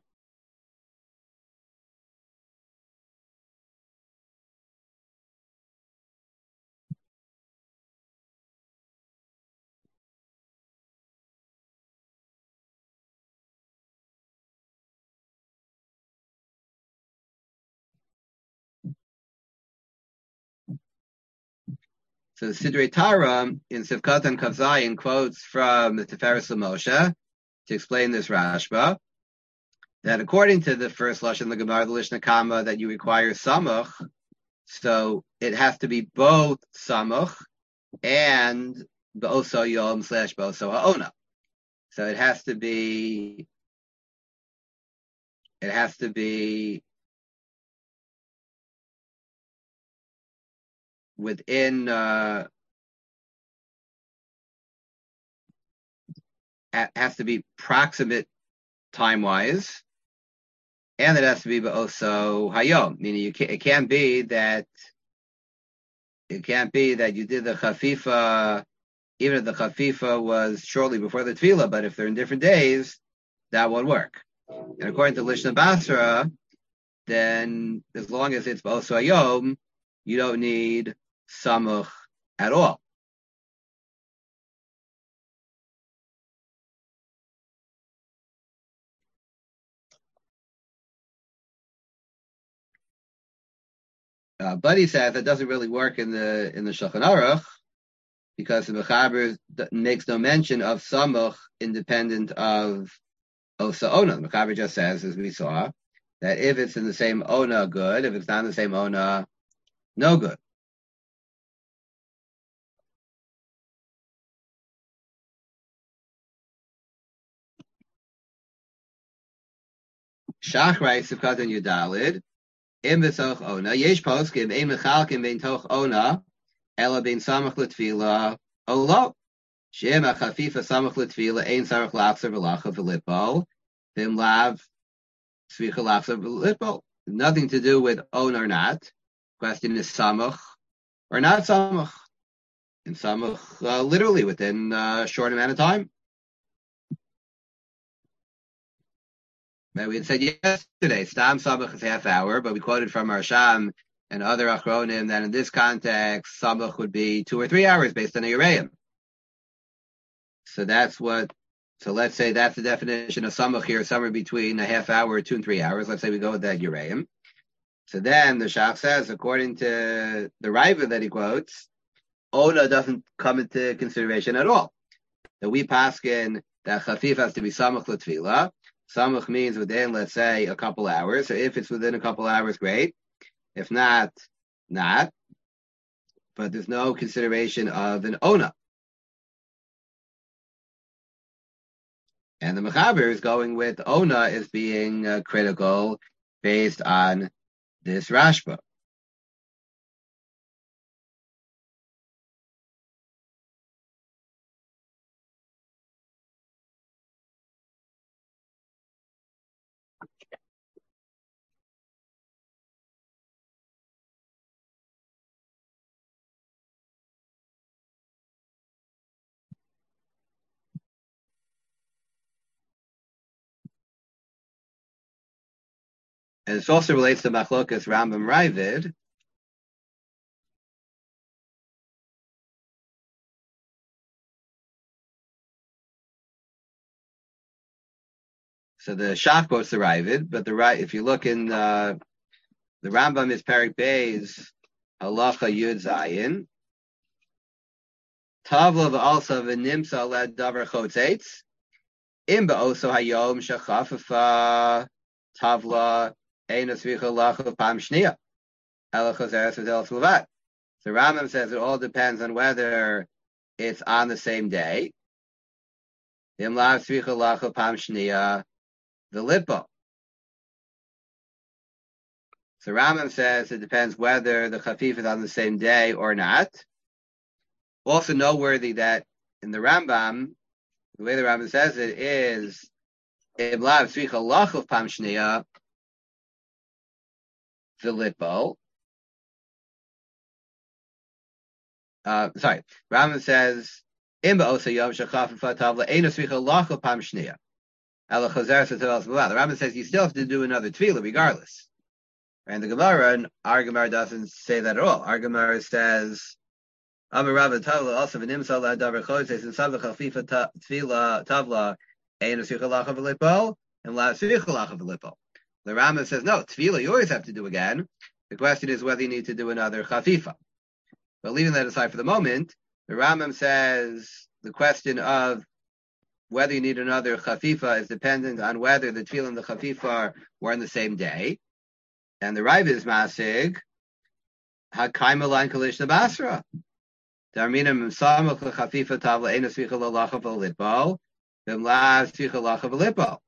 So the Sidrei Tara in Sivkat and Kavzayin quotes from the Tiferes Moshe to explain this Rashba, that according to the first Lashon, the Gemara, the Lishna Kama, that you require Samuch, so it has to be both Samuch and B'oso Yom / B'oso Ha'ona. So it has to be within has to be proximate time-wise, and it has to be also hayom, meaning it can't be that you did the chafifa, even if the chafifa was shortly before the tefillah, but if they're in different days, that won't work. And according to Lishna Basra, then as long as it's also hayom, you don't need samuch at all. But he says that doesn't really work in the Shulchan Aruch, because the Mechaber makes no mention of samuch independent of Osa Ona. The Mechaber just says, as we saw, that if it's in the same Ona, good. If it's not in the same Ona, no good. Shachrei Sivkat and Yudalid, Im V'soch Ona, Yesh Poskim, Ein Mechalkim Bein Toch Ona, Ela Bein Samach L'Tfila, Olo. Shem HaChafifa Samach L'Tfila, Ein Sarach Lachzer V'lacha V'lipol, Vim Lav Tzvicha Lachzer V'lipol. Nothing to do with Ona or not. Question is Samach or not Samach. And Samach literally within a short amount of time. We had said yesterday, Stam Samach is half hour, but we quoted from Arsham and other Achronim that in this context, Samach would be 2 or 3 hours based on a Yereim. So let's say that's the definition of Samach here, somewhere between a half hour, 2 and 3 hours. Let's say we go with that Yereim. So then the Shach says, according to the Raiva that he quotes, Ona doesn't come into consideration at all. That we paskin that Chafif has to be Samach L'Tfila. Samach means within, let's say, a couple hours. So if it's within a couple hours, great. If not, not. But there's no consideration of an Ona. And the Mechaber is going with Ona as being critical based on this Rashba. And this also relates to Machlokas Rambam Ravid. So the Shach quotes the Ravid, but if you look in the Rambam is Perik Beis Halacha Yud Zayin. Tavla also v'nimsa led davar chotzeitz. Imba also hayom shechafafa tavla enos v'chalacha pam shnia. Ela chazeres v'del slavat. So Rambam says it all depends on whether it's on the same day. Im lav v'chalacha pam shnia v'lipo. So Rambam says it depends whether the chafif is on the same day or not. Also noteworthy that in the Rambam, the way the Rambam says it is im lav v'chalacha pam shnia v'lipo. Rambam says imba osa yom shechafafa tavla enos v'chalacha pam shnia. Ela chazeres v'del slavat. The Rambam says you still have to do another tefillah regardless. And the Gemara, our Gemara doesn't say that at all. Our Gemara says, Amar Rabba Tavla also v'nimsa la davar chodesh and sav v'chafifa tefillah tavla ein u'sichalacha v'lipo and la u'sichalacha v'lipo. The Rambam says, no, tefillah you always have to do again. The question is whether you need to do another chafifa. But leaving that aside for the moment, the Rambam says the question of whether you need another chafifa is dependent on whether the tefillah and the chafifa were on the same day. And the Rav is masig hakaima line kalishna basra. Darminam samach lechafifa tavla enos v'chalacha v'lipo v'mlav v'chalacha v'lipo.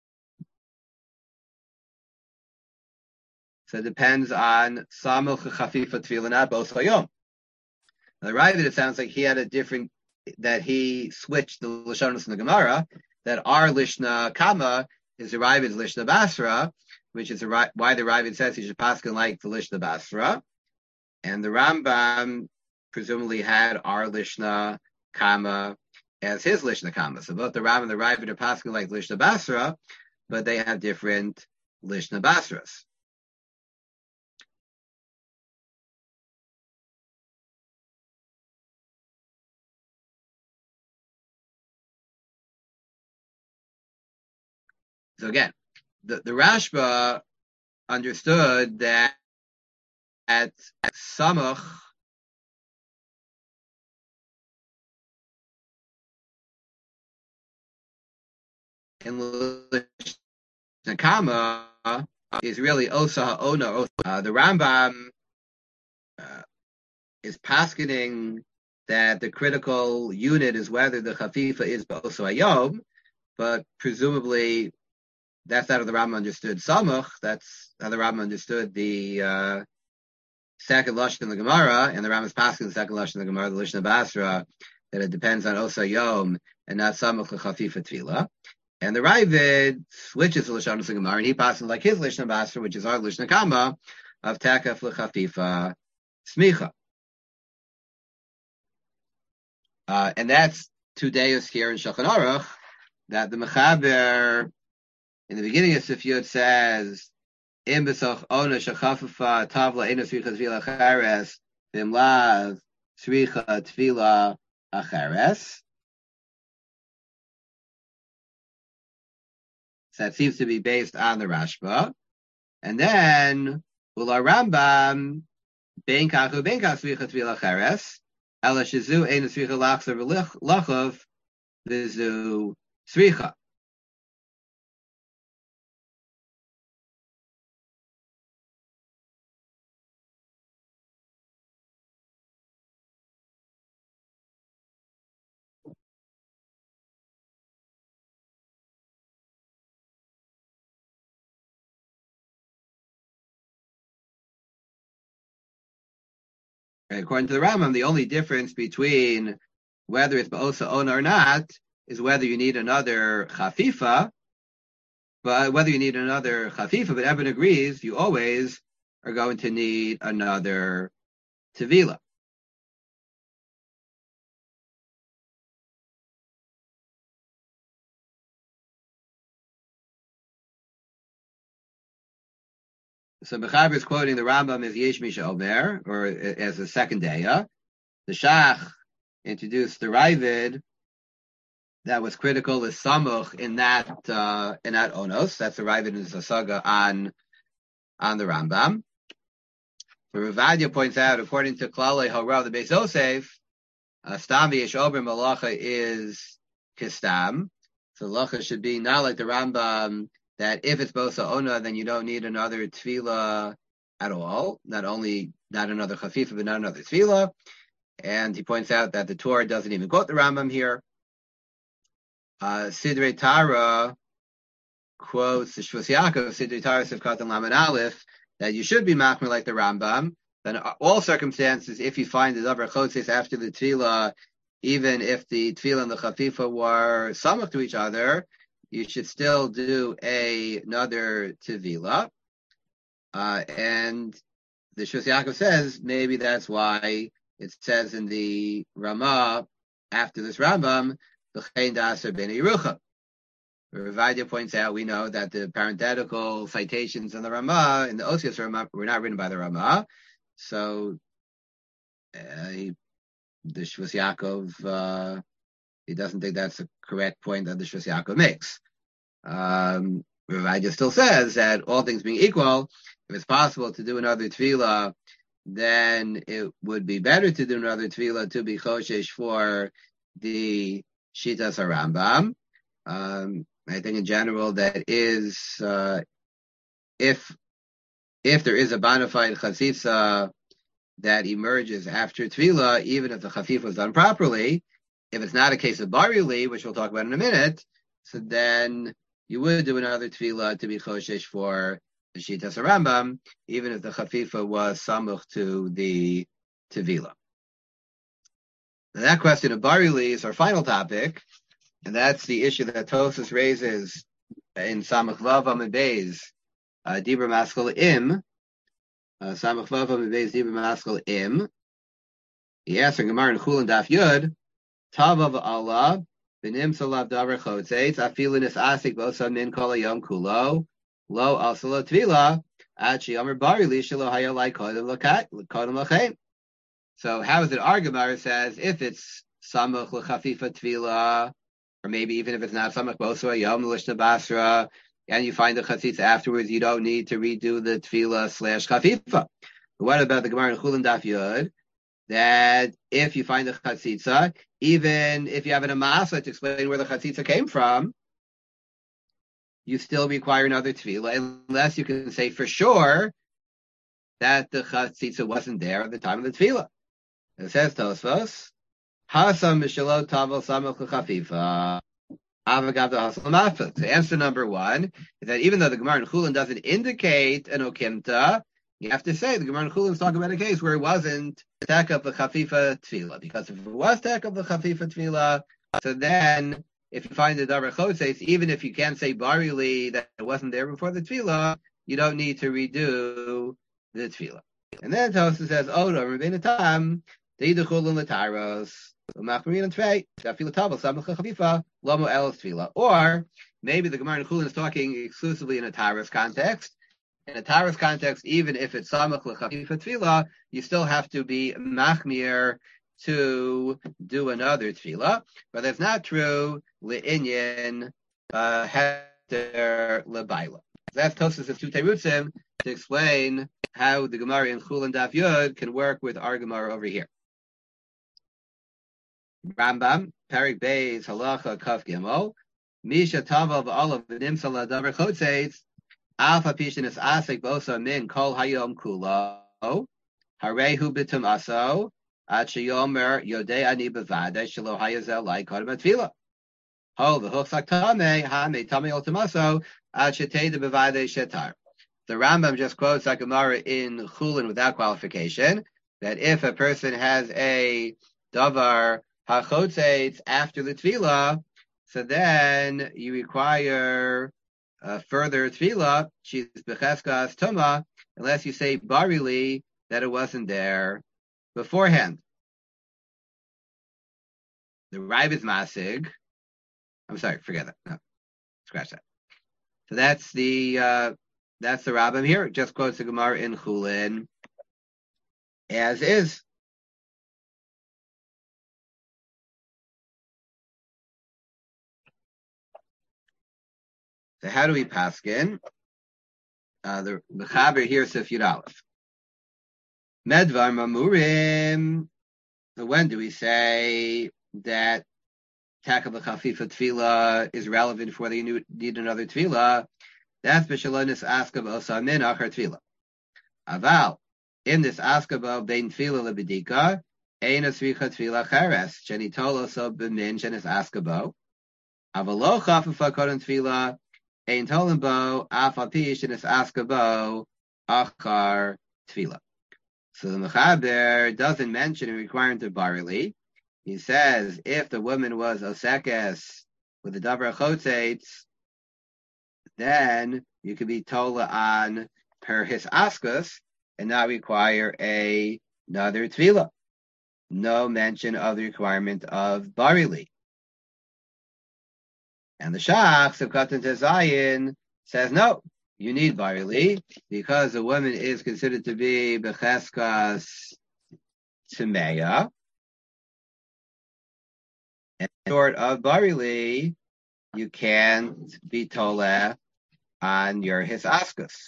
So it depends on samach chafifa tefillah both chayom. The Rav, it sounds like he had a different that he switched the lashonos in the Gemara. That our lishna kama is the Ravid's lishna basra, which is why the Ravid says he should paskin like the Lishna Basra. And the Rambam presumably had our Lishna Kama as his Lishna Kama. So both the Rambam and the Ravid are paskin like Lishna Basra, but they have different Lishna Basras. So again, the Rashba understood that at Samach in Nakama is really Osa Ha'ona. The Rambam is paskening that the critical unit is whether the Chafifa is Osa Hayom, but presumably that's how the Rambam understood Samach. That's how the Rambam understood the second Lashon in the Gemara, and the Rambam is passing the second Lashon in the Gemara, the Lishna Basra, that it depends on Osa Yom and not Samach Chafifa Tefillah. And the Ravid switches the Lashon in the Gemara, and he passes like his Lishna Basra, which is our Lishna Kama, of Takaf L'Chafifa Smicha. And that's two days here in Shulchan Aruch, that the Mechaber in the beginning of Sifyot says, Im b'soch ona shechafafa tavla eno sricha tefila acheres v'imlav sricha tefila acheres. So that seems to be based on the Rashba. And then, Ula Rambam, ben kachu ben kach sricha tefila acheres, ela shizu eno sricha lachzer v'lachov v'zu sricha. According to the Rambam, the only difference between whether it's ba'osa ona or not is whether you need another chafifa. But whether you need another chafifa, but Eben agrees you always are going to need another tevila. So Mechaber is quoting the Rambam as Yesh Misha Omer, or as a second daya. The Shach introduced the Ravid that was critical as Samuch in that Onos. That's the Ravid in the Saga on the Rambam. So Ravadia points out, according to Klalei Harav the Beis Yosef, Stam V'yesh Omer Malacha is Kistam. So Malacha should be not like the Rambam, that if it's Bosa Ona, then you don't need another Tefillah at all. Not another Chafifa, but not another Tefillah. And he points out that the Torah doesn't even quote the Rambam here. Sidrei Tara quotes the Shvus Yaakov, Sidrei Tara Sivkat and Laman Aleph, that you should be machmir like the Rambam. Then all circumstances, if you find the Davar Chotzes after the Tefillah, even if the Tefillah and the Chafifa were samach to each other, you should still do another Tevila. And the Shvus Yaakov says maybe that's why it says in the Ramah after this Rambam, V'chein da'aser ben Yerucham. Ravadia points out we know that the parenthetical citations in the Ramah, in the Osios Ramah, were not written by the Ramah. So the Shvus Yaakov, he doesn't think that's the correct point that the Shvus Yaakov makes. Ravadia still says that all things being equal, if it's possible to do another tefillah, then it would be better to do another tefillah to be choshesh for the Shitas HaRambam. I think in general that is, if there is a bona fide chasitza that emerges after tefillah, even if the chafif was done properly, if it's not a case of baruli, which we'll talk about in a minute, so then you would do another tefillah to be choshesh for the Shitas HaRambam, even if the chafifa was samuch to the tefillah. That question of baruli is our final topic, and that's the issue that Tosas raises in Samach Vav Amud Beis, Dibur Maskal Im. Samach Vav Amud Beis, Dibur Maskal Im. He asks in Gemara in Chulin Daf Yud, Tavav Allah, B'nim Salav Davar Chotzeitz, Afilu Nis Asik B'osam Min Kol Hayom Kulo, Lo Asalo Tvila, Ad Sheyomer Barili Shelo Hayolai Kodem Lachaim. So how is it? Our Gemara says if it's Samach L'Chafifa Tvila, or maybe even if it's not Samach Boso Hayom L'Lishna Basra, and you find the chatzitza afterwards, you don't need to redo the tefillah / chafifa. What about the Gemara in Chulin Daf Yud? That if you find the chatzitza, even if you have an amasa to explain where the chatzitza came from, you still require another tefillah, unless you can say for sure that the chatzitza wasn't there at the time of the tefillah. It says Tosfos, Hasam Mishalot Tavel Samach Chafifa. So answer number one is that even though the Gemara in Chulin doesn't indicate an okimta, you have to say the Gemara in Chulin is talking about a case where it wasn't tek of the chafifa tefillah. Because if it was tek of the chafifa tefillah, so then if you find the davar chotzeis, even if you can't say barili that it wasn't there before the tefillah, you don't need to redo the tefillah. And then Tosafos says, "Oh, no, Rabbeinu Tam, the Chulin l'taros." Or maybe the Gemara in Chulin is talking exclusively in a Taras context. In a Taras context, even if it's Samach L'Chafifa Tefillah, you still have to be Machmir to do another Tefillah. But that's not true L'Inyan Heter L'Baila. That's Tosafos of two Terutzim to explain how the Gemara in Chulin Daf Yud can work with our Gemara over here. Rambam, Parik Beis, Halacha, Kaf Gimel, Misha Tavav Olav V'Nimsa L'Davar Chotzeitz, Alpha Pishinis Asik Bosa Min Kol Hayom Kulo, Harehu B'Tum Aso, Ad Sheyomer Yodei Ani B'Vadei Shelo Hayazel Lai Kodem Atfila. Ho V'Huchsak Tamei Hamei Tamei Ultimaso Ad Shetei De B'Vadei Shetar. The Rambam just quotes a Gemara in Chulin without qualification. that if a person has a davar hachotzeitz after the tefillah, so then you require further tefillah, she's becheskas tuma, unless you say barili that it wasn't there beforehand. The Rive is masig. I'm sorry, forget that. No, scratch that. So that's the Rambam here. It just quotes the Gemara in Chulin as is. So how do we paskin? The Mechaber here Sif Yud Aleph. Medvar Mamurim. So when do we say that Taka B'Chafifa Tefillah is relevant for the need another Tefillah? That's B'Shalonis Askav Osamin Achar Tefillah. Aval, in this Askav Bein Tefillah Lebedika, Ein Asricha Tefillah Cheres, Sheni Tolo So B'Min Shenis Askabo. Avalo Chafifa Kodem Tefillah, Ein Tolim Bo, Afapi Shenis Askabo, Achar Tefillah. So the Mechaber doesn't mention a requirement of barili. He says if the woman was osekes with the davar chotzeitz, then you could be tola on per his askus and not require another tefillah. No mention of the requirement of barili. And the Shach of Katan Tezayin says no. You need barili because a woman is considered to be becheskas tmeya. And short of barili, you can't be toleh on your hisaskus.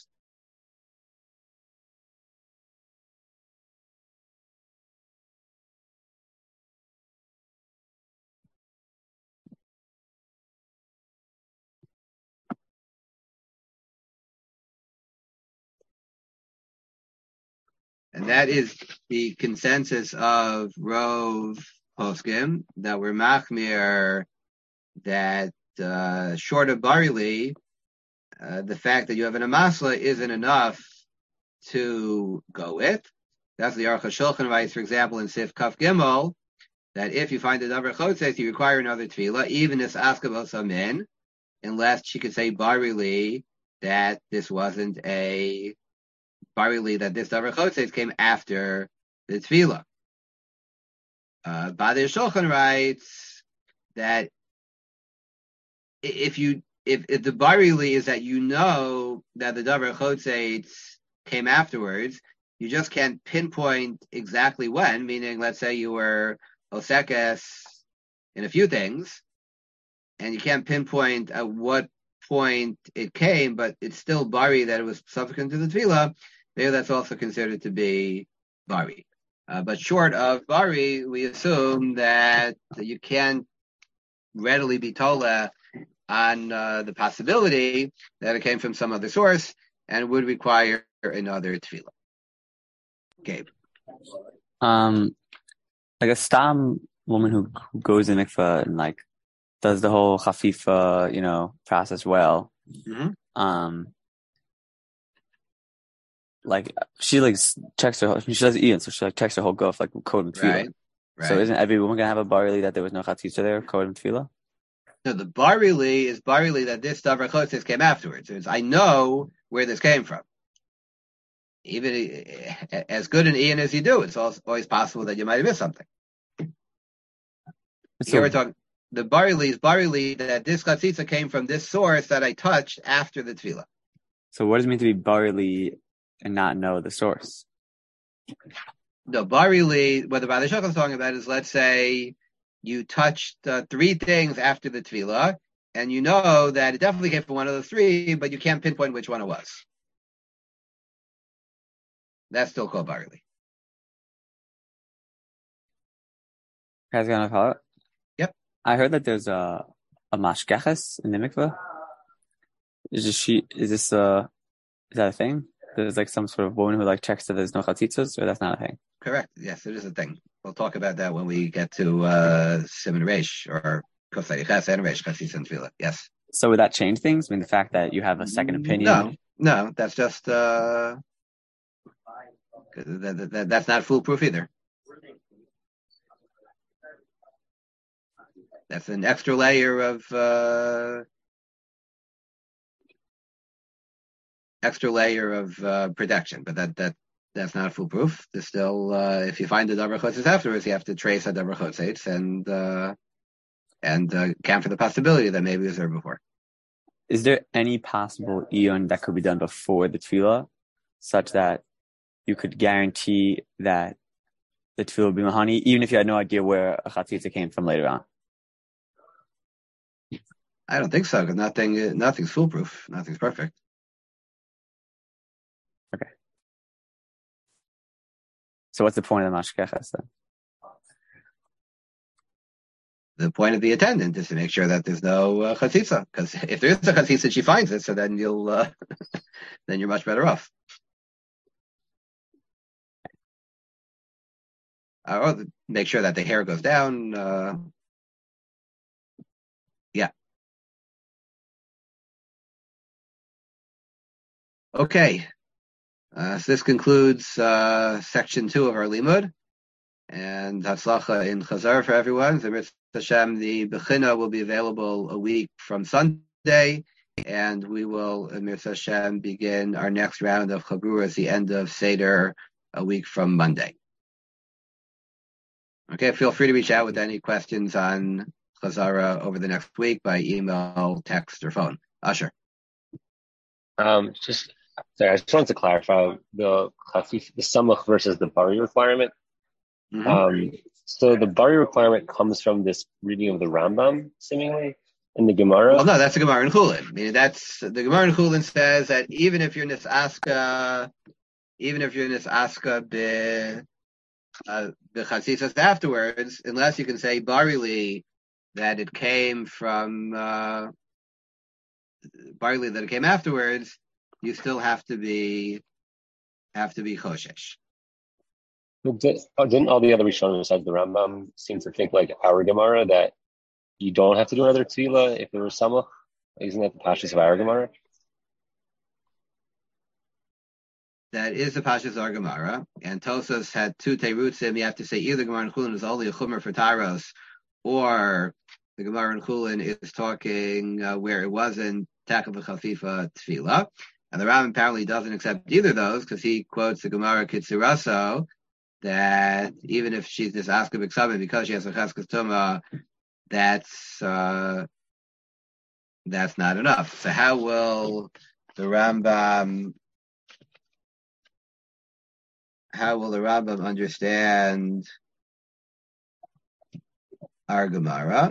And that is the consensus of Rov Poskim, that we're machmir, that short of barili, the fact that you have an amasla isn't enough to go with. That's the Aruch HaShulchan writes, for example, in Sif Kaf Gimel, that if you find the davar chotzeitz, you require another tefillah, even if askabos amin, unless she could say barili that this wasn't a barili, that this davar chotzeitz came after the tefillah. Badei Shulchan writes that if the barili is that you know that the davar chotzeitz came afterwards, you just can't pinpoint exactly when. Meaning, let's say you were osekes in a few things, and you can't pinpoint at what point it came, but it's still bari that it was subsequent to the tefillah. There, that's also considered to be bari. But short of bari, we assume that you can't readily be tola on the possibility that it came from some other source and would require another tefillah. Gabe. Like a stam woman who goes in mikvah and like does the whole chafifa, process well. Mm-hmm. Like she checks her, she does Ian, so she checks her whole guf like code and tefillah. Right. So isn't every woman gonna have a barili that there was no chatzitza there, code and tefillah? No, the barili is barili that this davar chotzeitz came afterwards. I know where this came from. Even as good an Ian as you do, it's always possible that you might have missed something. So, here we're talking, the barili is barili that this chatzitza came from this source that I touched after the tefillah. So what does it mean to be barili and not know the source? The barili, what the Badei Shulchan is talking about is, let's say you touched 3 things after the tefillah, and you know that it definitely came from one of the 3, but you can't pinpoint which one it was. That's still called barili. You guys gonna follow it? Yep. I heard that there's a mashgeches in the mikveh. Is that a thing? There's like some sort of woman who checks that there's no chatzitzos, or that's not a thing? Correct. Yes, it is a thing. We'll talk about that when we get to Siman Reish or Kosai Ches and Reish Chatzitza and Tefillah. Yes. So would that change things? I mean, the fact that you have a second opinion? No, that's just That's not foolproof either. That's an extra layer of protection, but that's not foolproof. There's still, if you find the davar chotzes afterwards, you have to trace a davar chotzes and account for the possibility that maybe it was there before. Is there any possible iyun that could be done before the tefillah, such that you could guarantee that the tefillah will be mahani, even if you had no idea where a chatzitza came from later on? I don't think so, because nothing's foolproof. Nothing's perfect. Okay. So what's the point of the mashkeches then? The point of the attendant is to make sure that there's no chatzitza, because if there is a chatzitza, she finds it, so then then you're much better off. Or make sure that the hair goes down. Yeah. Okay. So this concludes section 2 of our limud, and hatzlacha in Chazar for everyone. The Hashem, the Bechina will be available a week from Sunday, and we will, Mirza Hashem, begin our next round of Chabura at the end of Seder a week from Monday. Okay, feel free to reach out with any questions on Chazara over the next week by email, text, or phone. Usher. I just wanted to clarify the samach versus the bari requirement. Mm-hmm. So the bari requirement comes from this reading of the Rambam, seemingly, in the Gemara. Well, no, that's the Gemara in Chulin. I mean, that's the Gemara in Chulin says that even if you're nisaska the chatzisas afterwards, unless you can say barili that it came from barili that it came afterwards, you still have to be choshesh. Didn't all the other Rishonim besides the Rambam seem to think like our Gemara that you don't have to do another tefillah if there was samach? Isn't that the pashtus of our Gemara? That is the pashtus of our Gemara, and Tosas had two teirutzim. You have to say either Gemara in Chulin is only a chumer for taros, or the Gemara in Chulin is talking where it wasn't tackle v'chafifa tefillah. And the Rambam apparently doesn't accept either of those because he quotes the Gemara Kitzuraso that even if she's this aska b'ksabim because she has a cheskas tuma, that's not enough. So how will the Rambam understand our Gemara?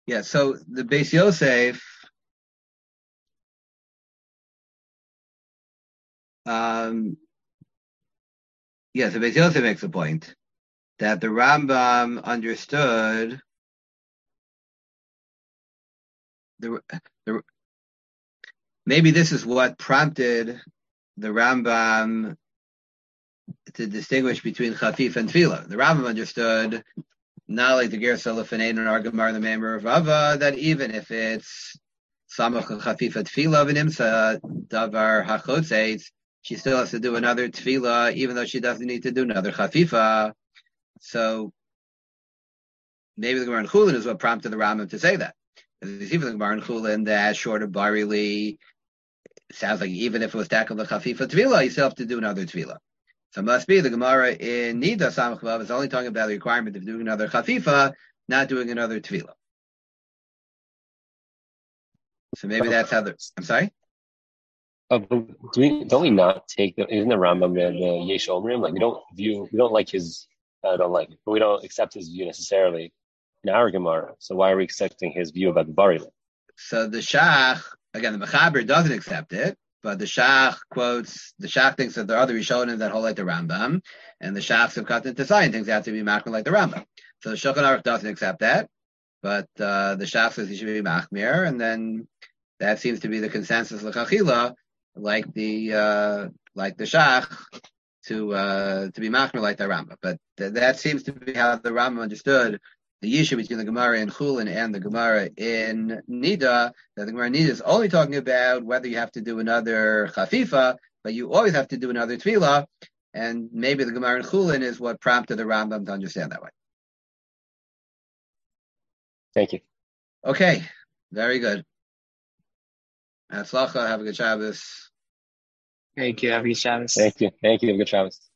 Yeah, so the Beis Yosef, the Beis Yosef makes a point that the Rambam understood maybe this is what prompted the Rambam to distinguish between Chafif and Tefillah. The Rambam understood, not like the Gersa Lefanein and Argamar, the Member of Ava, that even if it's Samach Chafifa Tefillah v'nimsa Davar Hachotzeitz, she still has to do another Tefillah, even though she doesn't need to do another Chafifa. So maybe the Gemara in Chulin is what prompted the Rambam to say that. The Gemara in Chulin that short of Barili sounds like even if it was tackle the Chafifa Tefillah, you still have to do another Tefillah. So it must be the Gemara in Nida Samach Vav is only talking about the requirement of doing another Chafifa, not doing another Tefillah. So maybe that's how I'm sorry? Don't we not take isn't the Rambam the Yesh Omrim? Like we don't like his, but we don't accept his view necessarily in our Gemara. So why are we accepting his view about the Bari? So the Shach, again, the Mechaber doesn't accept it, but the Shach thinks that there are other Rishonim that hold like the Rambam, and the Shach of Katan Tesayin thinks they have to be machmir like the Rambam. So the Shulchan Aruch doesn't accept that, but the Shach says he should be machmir, and then that seems to be the consensus l'chachila, like the Shach to be machmir like the Rambam. But that seems to be how the Rambam understood the issue between the Gemara in Chulin and the Gemara in Nida, that the Gemara in Nida is only talking about whether you have to do another Chafifa, but you always have to do another Tefillah, and maybe the Gemara in Chulin is what prompted the Rambam to understand that way. Thank you. Okay, very good. Hatzlacha, have a good Shabbos. Thank you. Have a good Shabbos. Thank you. Have a good Shabbos.